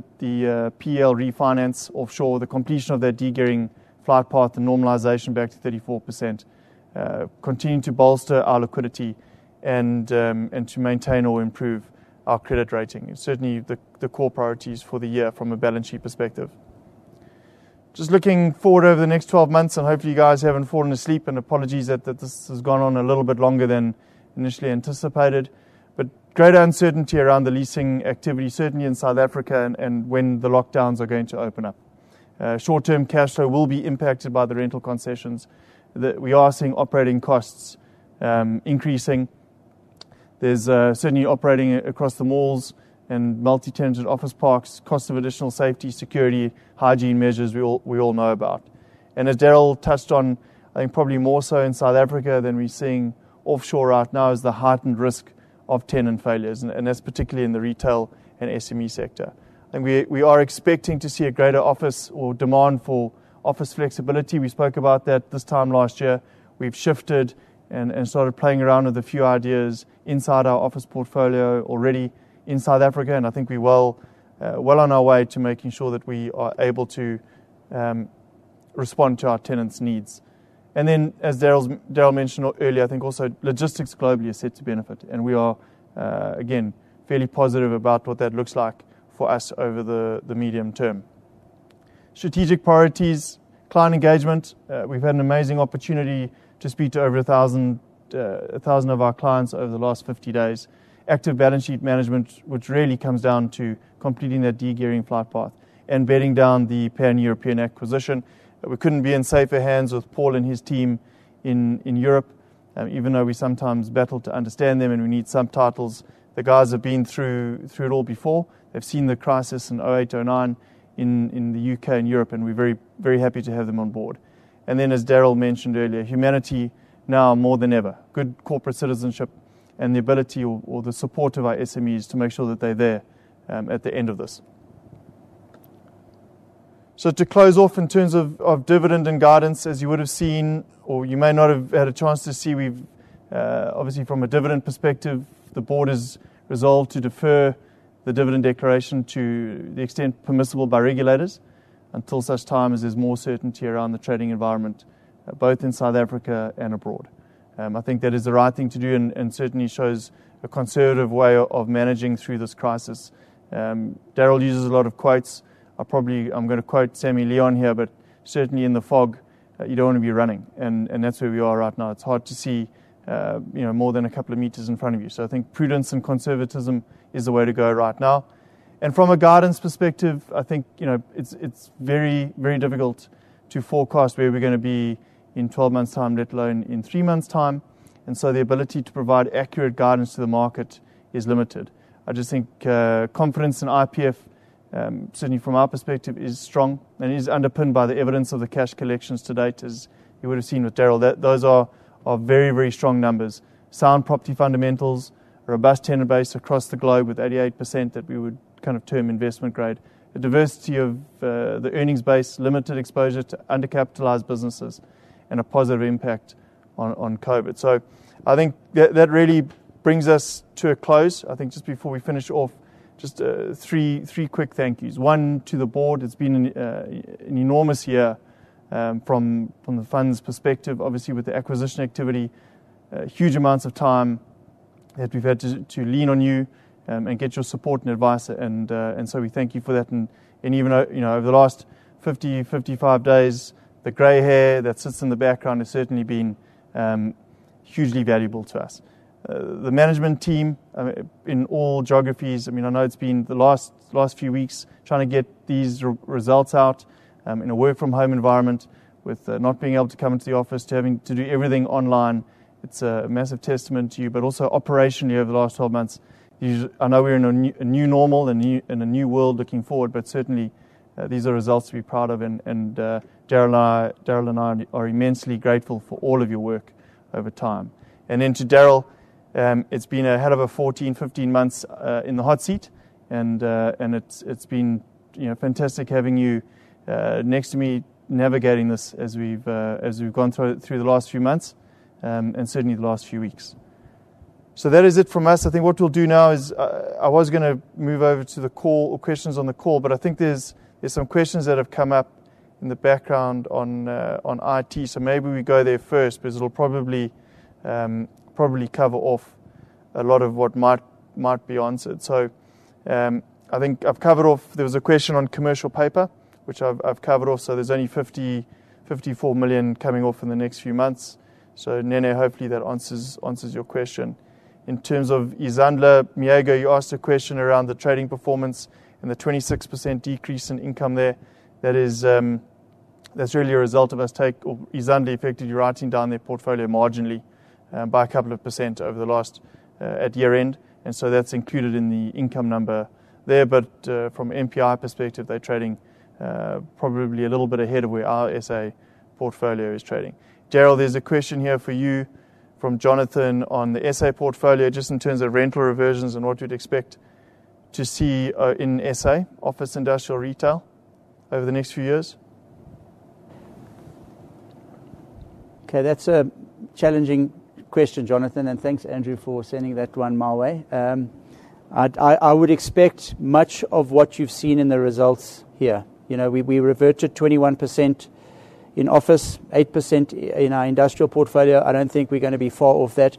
PL refinance offshore, the completion of that de-gearing flight path and normalization back to 34%, continue to bolster our liquidity and to maintain or improve our credit rating. It's certainly the core priorities for the year from a balance sheet perspective. Just looking forward over the next 12 months, and hopefully you guys haven't fallen asleep, and apologies that this has gone on a little bit longer than initially anticipated. But greater uncertainty around the leasing activity, certainly in South Africa, and when the lockdowns are going to open up. Short-term cash flow will be impacted by the rental concessions. We are seeing operating costs increasing. There's certainly operating across the malls and multi-tenanted office parks, cost of additional safety, security, hygiene measures we all know about. And as Daryl touched on, I think probably more so in South Africa than we're seeing offshore right now, is the heightened risk of tenant failures, and that's particularly in the retail and SME sector. I think we are expecting to see a greater office or demand for office flexibility. We spoke about that this time last year. We've shifted and started playing around with a few ideas inside our office portfolio already in South Africa, and I think we're well on our way to making sure that we are able to respond to our tenants' needs. And then, as Daryl mentioned earlier, I think also logistics globally is set to benefit, and we are, again, fairly positive about what that looks like for us over the medium term. Strategic priorities, client engagement. We've had an amazing opportunity to speak to over 1,000 of our clients over the last 50 days. Active balance sheet management, which really comes down to completing that de-gearing flight path and bedding down the Pan-European acquisition. We couldn't be in safer hands with Paul and his team in Europe, even though we sometimes battle to understand them and we need subtitles. The guys have been through it all before. They've seen the crisis in 08-09 in the UK and Europe, and we're very, very happy to have them on board. And then, as Daryl mentioned earlier, humanity now more than ever. Good corporate citizenship and the ability or the support of our SMEs to make sure that they're there at the end of this. So to close off in terms of dividend and guidance, as you would have seen, or you may not have had a chance to see, we've obviously from a dividend perspective, the board has resolved to defer the dividend declaration to the extent permissible by regulators until such time as there's more certainty around the trading environment, both in South Africa and abroad. I think that is the right thing to do and certainly shows a conservative way of managing through this crisis. Daryl uses a lot of quotes. I'm going to quote Sammy Leon here, but certainly in the fog, you don't want to be running, and that's where we are right now. It's hard to see more than a couple of meters in front of you. So I think prudence and conservatism is the way to go right now. And from a guidance perspective, I think it's very, very difficult to forecast where we're going to be in 12 months' time, let alone in 3 months' time. And so the ability to provide accurate guidance to the market is limited. I just think confidence in IPF, certainly from our perspective, is strong and is underpinned by the evidence of the cash collections to date, as you would have seen with Daryl. Those are very, very strong numbers. Sound property fundamentals, a robust tenant base across the globe with 88% that we would kind of term investment grade, a diversity of the earnings base, limited exposure to undercapitalized businesses, and a positive impact on COVID. So I think that really brings us to a close. I think just before we finish off, just three quick thank yous. One, to the board. It's been an enormous year from the fund's perspective, obviously with the acquisition activity, huge amounts of time that we've had to lean on you and get your support and advice, and so we thank you for that. And even over the last 55 days, the grey hair that sits in the background has certainly been hugely valuable to us. The management team in all geographies. I know it's been the last few weeks trying to get these results out in a work from home environment, with not being able to come into the office, to having to do everything online. It's a massive testament to you, but also operationally over the last 12 months. I know we're in a new normal and in a new world looking forward, but certainly these are results to be proud of, and Daryl and I are immensely grateful for all of your work over time. And then to Daryl, it's been a hell of a 15 months in the hot seat, and it's been fantastic having you next to me, navigating this as we've gone through the last few months, and certainly the last few weeks. So that is it from us. I think what we'll do now is I was going to move over to the call or questions on the call, but I think there's some questions that have come up in the background on IT. So maybe we go there first, because it'll probably cover off a lot of what might be answered. So I think I've covered off. There was a question on commercial paper, which I've covered off. So there's only 54 million coming off in the next few months. So Nene, hopefully that answers your question. In terms of Izandla, Miego, you asked a question around the trading performance and the 26% decrease in income there. That's really a result of us Izandla effectively writing down their portfolio marginally by a couple of percent over the last at year end, and so that's included in the income number there. But from MPI perspective, they're trading probably a little bit ahead of where our SA portfolio is trading. Daryl, there's a question here for you from Jonathan on the SA portfolio, just in terms of rental reversions and what you'd expect to see in SA, office, industrial, retail, over the next few years. Okay, that's a challenging question, Jonathan, and thanks, Andrew, for sending that one my way. I would expect much of what you've seen in the results here. We reverted 21% in office, 8% in our industrial portfolio. I don't think we're going to be far off that.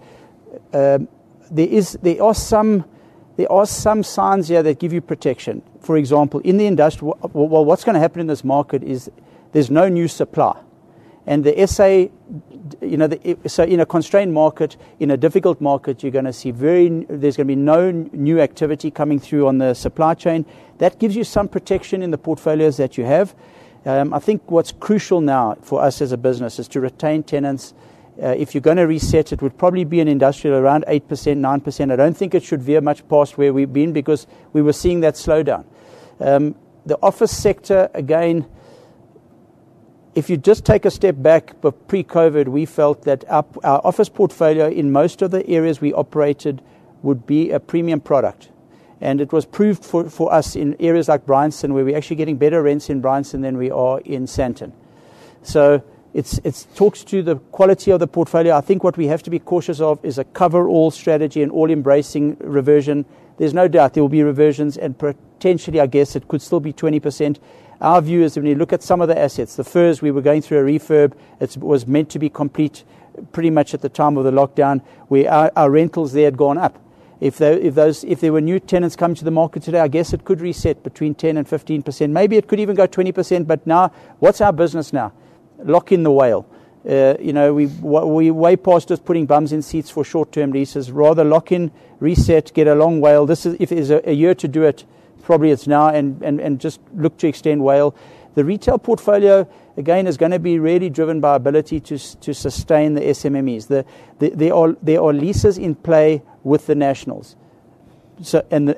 There are some signs here that give you protection. For example, in the industrial, what's going to happen in this market is there's no new supply. And the SA, so in a constrained market, in a difficult market, you're going to see there's going to be no new activity coming through on the supply chain. That gives you some protection in the portfolios that you have. I think what's crucial now for us as a business is to retain tenants. If you're going to reset, it would probably be an industrial around 8%, 9%. I don't think it should veer much past where we've been, because we were seeing that slowdown. The office sector, again, if you just take a step back, but pre-COVID, we felt that our office portfolio in most of the areas we operated would be a premium product. And it was proved for us in areas like Bryanston, where we're actually getting better rents in Bryanston than we are in Sandton. So it talks to the quality of the portfolio. I think what we have to be cautious of is a cover-all strategy and all-embracing reversion. There's no doubt there will be reversions, and potentially, I guess, it could still be 20%. Our view is, when you look at some of the assets, the Firs, we were going through a refurb. It was meant to be complete pretty much at the time of the lockdown, where our rentals there had gone up. If there were new tenants coming to the market today, I guess it could reset between 10 and 15%. Maybe it could even go 20%. But now, what's our business now? Lock in the whale. we way past just putting bums in seats for short-term leases. Rather lock in, reset, get a long WALE. This is, if there's a year to do it, probably it's now, and just look to extend WALE. The retail portfolio, again, is going to be really driven by ability to sustain the SMMEs. There are leases in play with the nationals, so and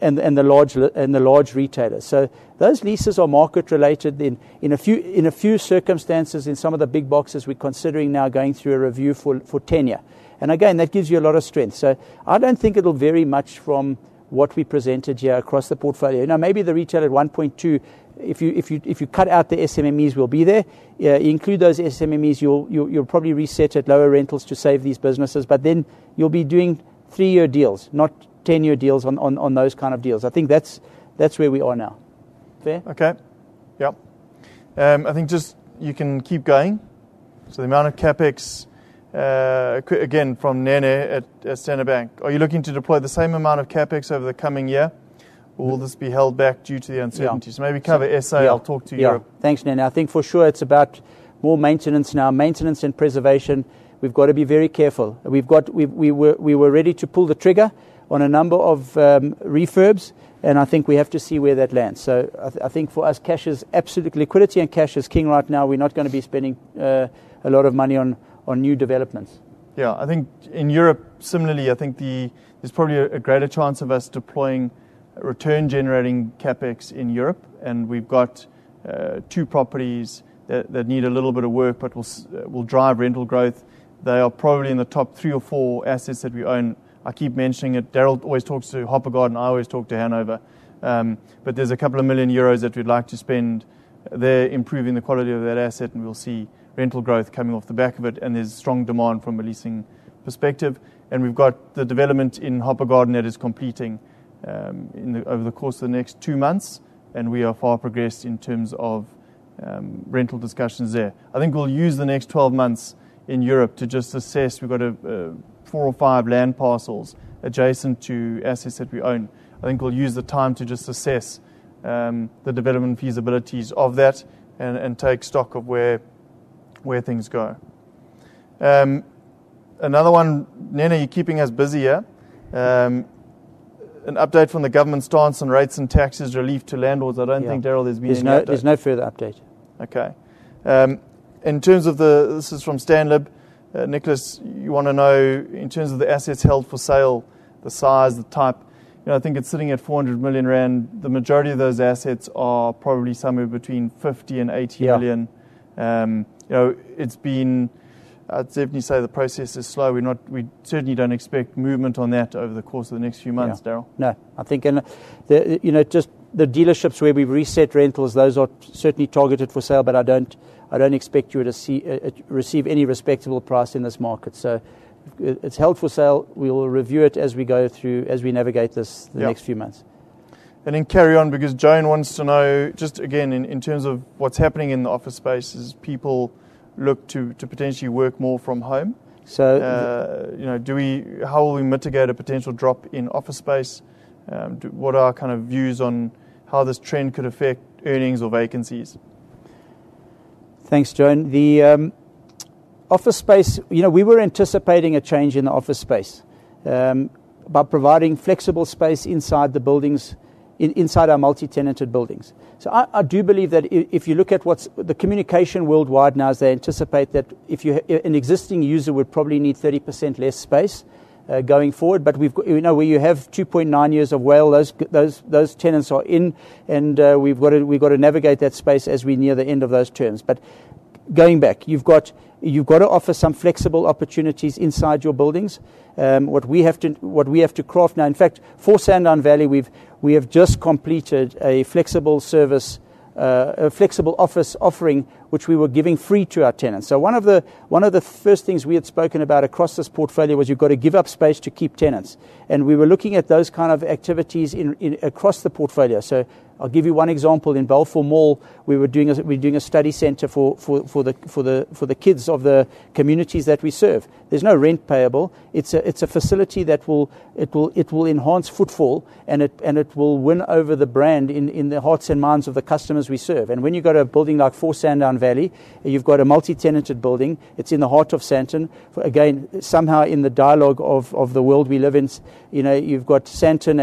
the large retailers. So those leases are market related. In a few circumstances, in some of the big boxes, we're considering now going through a review for tenure. And again, that gives you a lot of strength. So I don't think it'll vary much from what we presented here across the portfolio. Now, maybe the retail at 1.2. If you cut out the SMMEs, will be there. You include those SMMEs, you'll probably reset at lower rentals to save these businesses. But then you'll be doing 3-year deals, not 10-year deals on those kind of deals. I think that's where we are now. Fair? Okay. Yep. I think just you can keep going. So the amount of capex, again from Nene at Standard Bank. Are you looking to deploy the same amount of capex over the coming year? Or will this be held back due to the uncertainty? So maybe cover SA, I'll talk to Europe. Thanks, Nene. I think for sure it's about more maintenance now, maintenance and preservation. We've got to be very careful. We were ready to pull the trigger on a number of refurbs, and I think we have to see where that lands. So I think for us, cash is absolute liquidity, and cash is king right now. We're not going to be spending a lot of money on new developments. Yeah, I think in Europe, similarly, I think there's probably a greater chance of us deploying return-generating capex in Europe, and we've got 2 properties that need a little bit of work, but will drive rental growth. They are probably in the top 3 or 4 assets that we own. I keep mentioning it. Daryl always talks to Hopper Garden. I always talk to Hanover. But there's a couple of million euros that we'd like to spend there improving the quality of that asset, and we'll see rental growth coming off the back of it, and there's strong demand from a leasing perspective. And we've got the development in Hopper Garden that is completing over the course of the next 2 months, and we are far progressed in terms of rental discussions there. I think we'll use the next 12 months in Europe to just assess. We've got 4 or 5 land parcels adjacent to assets that we own. I think we'll use the time to just assess the development feasibilities of that and take stock of where things go. Another one, Nene, you're keeping us busy here. An update from the government stance on rates and taxes relief to landlords. I don't think, Daryl, there's been any update. There's no further update. Okay. In terms of this is from Stanlib. Nicholas, you want to know, in terms of the assets held for sale, the size, the type. I think it's sitting at 400 million rand. The majority of those assets are probably somewhere between 50 and 80 million. It's been, I'd definitely say the process is slow. We certainly don't expect movement on that over the course of the next few months, Daryl. No, I think, just the dealerships where we've reset rentals, those are certainly targeted for sale, but I don't expect you to receive any respectable price in this market. So it's held for sale. We will review it as we go through, as we navigate the next few months. And then carry on, because Joan wants to know, just again, in terms of what's happening in the office space, as people look to potentially work more from home. So, how will we mitigate a potential drop in office space? What are our kind of views on how this trend could affect earnings or vacancies? Thanks, Joan. The office space, we were anticipating a change in the office space by providing flexible space inside the buildings, inside our multi-tenanted buildings. So I do believe that if you look at what's the communication worldwide now, is they anticipate that an existing user would probably need 30% less space going forward. But we've got, where you have 2.9 years of WALE, those tenants are in, and we've got to navigate that space as we near the end of those terms. But going back, you've got to offer some flexible opportunities inside your buildings. What we have to craft now. In fact, for Sandown Valley, we have just completed a flexible service, a flexible office offering, which we were giving free to our tenants. So one of the first things we had spoken about across this portfolio was you've got to give up space to keep tenants, and we were looking at those kind of activities in across the portfolio. So I'll give you one example. In Balfour Mall, we're doing a study centre for the kids of the communities that we serve. There's no rent payable. It's a facility that will enhance footfall, and it will win over the brand in the hearts and minds of the customers we serve. And when you go to a building like 4 Sandown Valley, you've got a multi-tenanted building. It's in the heart of Sandton. Again, somehow in the dialogue of the world we live in, you've got Sandton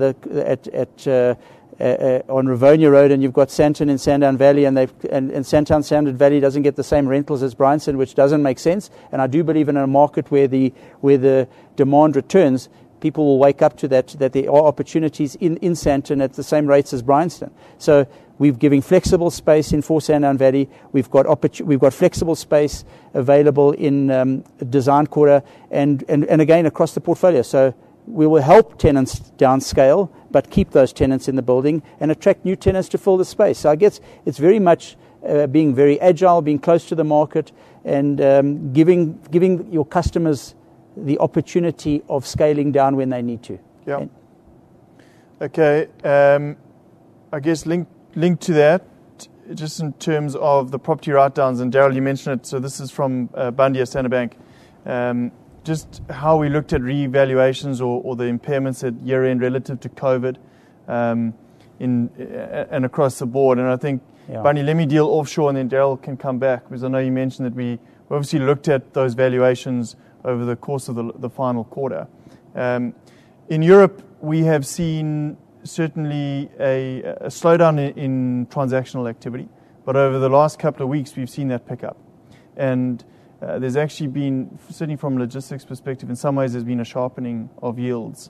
on Rivonia Road, and you've got Sandton in Sandown Valley, and Sandown Valley doesn't get the same rentals as Bryanston, which doesn't make sense. And I do believe in a market where the demand returns, people will wake up to that there are opportunities in Sandton at the same rates as Bryanston. So we're giving flexible space in 4 Sandown Valley. We've got flexible space available in Design Quarter and again across the portfolio. So we will help tenants downscale, but keep those tenants in the building and attract new tenants to fill the space. So I guess it's very much being very agile, being close to the market, and giving your customers the opportunity of scaling down when they need to. Yeah. Okay. I guess linked to that, just in terms of the property write-downs, and Daryl, you mentioned it. So this is from Bundy at Standard Bank. Just how we looked at revaluations or the impairments at year-end relative to COVID and across the board. And I think, Bundy, let me deal offshore and then Daryl can come back, because I know you mentioned that we obviously looked at those valuations over the course of the final quarter. In Europe, we have seen certainly a slowdown in transactional activity, but over the last couple of weeks, we've seen that pick up. And there's actually been, certainly from a logistics perspective, in some ways there's been a sharpening of yields.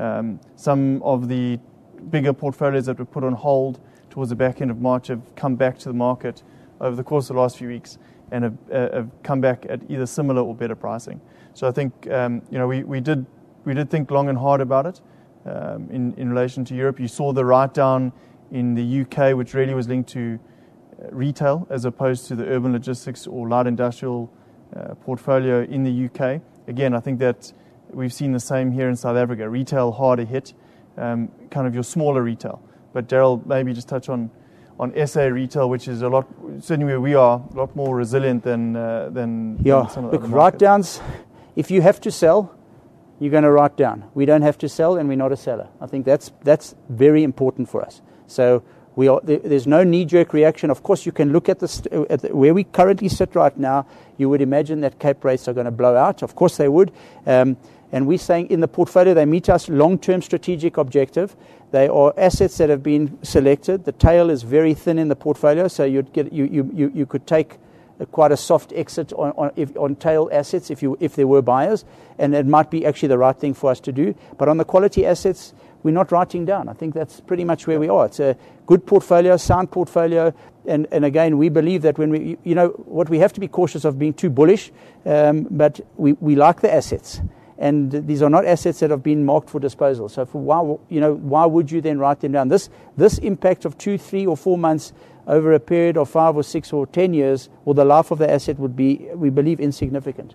Some of the bigger portfolios that were put on hold towards the back end of March have come back to the market over the course of the last few weeks and have come back at either similar or better pricing. So I think we did think long and hard about it in relation to Europe. You saw the write-down in the UK, which really was linked to retail as opposed to the urban logistics or light industrial portfolio in the UK. Again, I think that we've seen the same here in South Africa. Retail harder hit, kind of your smaller retail. But Daryl, maybe just touch on SA retail, which is certainly where we are, a lot more resilient than some of the other markets. Write-downs, if you have to sell, you're going to write down. We don't have to sell, and we're not a seller. I think that's very important for us. So there's no knee-jerk reaction. Of course, you can look at where we currently sit right now. You would imagine that cap rates are going to blow out. Of course, they would. And we're saying in the portfolio they meet us long-term strategic objective. They are assets that have been selected. The tail is very thin in the portfolio, so you could take quite a soft exit on tail assets if there were buyers, and it might be actually the right thing for us to do. But on the quality assets, we're not writing down. I think that's pretty much where we are. It's a good portfolio, sound portfolio, and again, we believe that when what we have to be cautious of being too bullish, but we like the assets. And these are not assets that have been marked for disposal. So why would you then write them down? This impact of 2, 3, or 4 months over a period of 5 or 6 or 10 years, or the life of the asset would be, we believe, insignificant.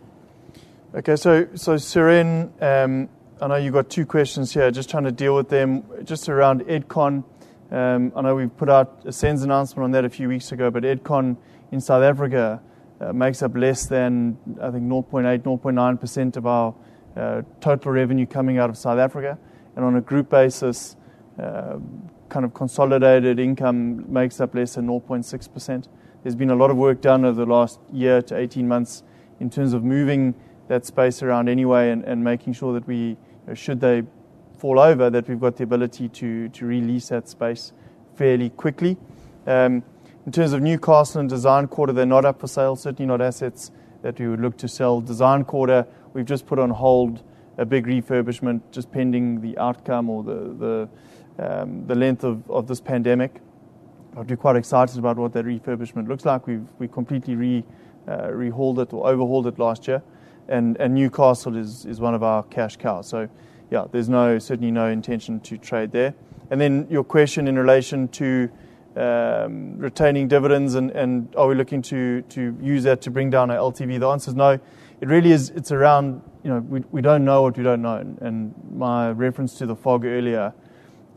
Okay, so Suren, I know you've got 2 questions here, just trying to deal with them, just around Edcon. I know we put out a SENS announcement on that a few weeks ago, but Edcon in South Africa makes up less than, I think, 0.8, 0.9% of our total revenue coming out of South Africa. And on a group basis, kind of consolidated income makes up less than 0.6%. There's been a lot of work done over the last year to 18 months in terms of moving that space around anyway and making sure that we, should they fall over, that we've got the ability to release that space fairly quickly. In terms of Newcastle and Design Quarter, they're not up for sale, certainly not assets that we would look to sell. Design Quarter, we've just put on hold a big refurbishment, just pending the outcome or the length of this pandemic. I'd be quite excited about what that refurbishment looks like. We completely rehauled it or overhauled it last year, and Newcastle is one of our cash cows. So, yeah, there's certainly no intention to trade there. And then your question in relation to retaining dividends and are we looking to use that to bring down our LTV? The answer is no. It really is. It's around, we don't know what we don't know. And my reference to the fog earlier,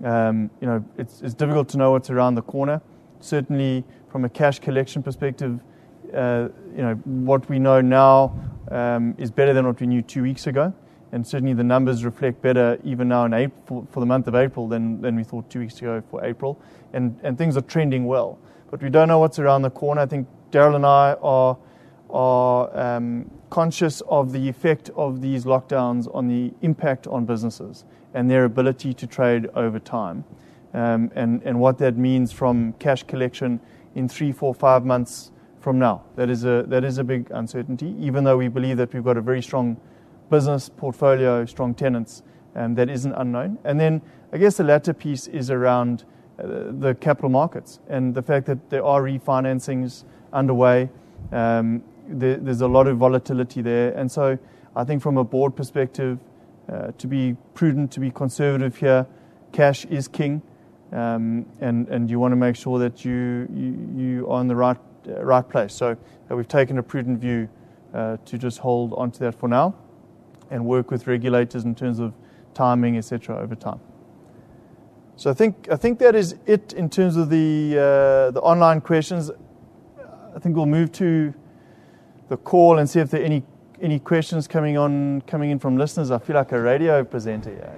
It's difficult to know what's around the corner. Certainly, from a cash collection perspective, what we know now is better than what we knew 2 weeks ago, and certainly the numbers reflect better even now in April, for the month of April than we thought 2 weeks ago for April, and things are trending well. But we don't know what's around the corner. I think Daryl and I are conscious of the effect of these lockdowns on the impact on businesses and their ability to trade over time, and what that means from cash collection in 3, 4, 5 months from now. That is a big uncertainty, even though we believe that we've got a very strong business portfolio, strong tenants, that isn't unknown. And then I guess the latter piece is around the capital markets and the fact that there are refinancings underway. There's a lot of volatility there. And so I think from a board perspective, to be prudent, to be conservative here, cash is king. And you want to make sure that you are in the right place. So we've taken a prudent view to just hold onto that for now and work with regulators in terms of timing, etc., over time. So I think that is it in terms of the online questions. I think we'll move to the call and see if there are any questions coming in from listeners. I feel like a radio presenter here.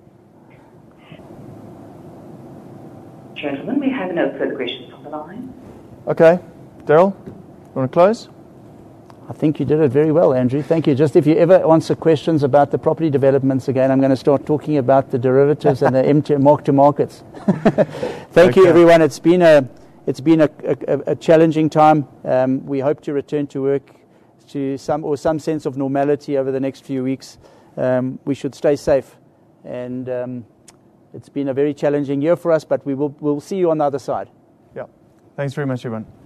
Gentlemen, we have no further questions on the line. Okay. Daryl, you want to close? I think you did it very well, Andrew. Thank you. Just if you ever answer questions about the property developments again, I'm going to start talking about the derivatives and the mark-to-markets. Thank you, everyone. It's been a challenging time. We hope to return to work to some sense of normality over the next few weeks. We should stay safe, and it's been a very challenging year for us, but we'll see you on the other side. Yeah. Thanks very much, everyone.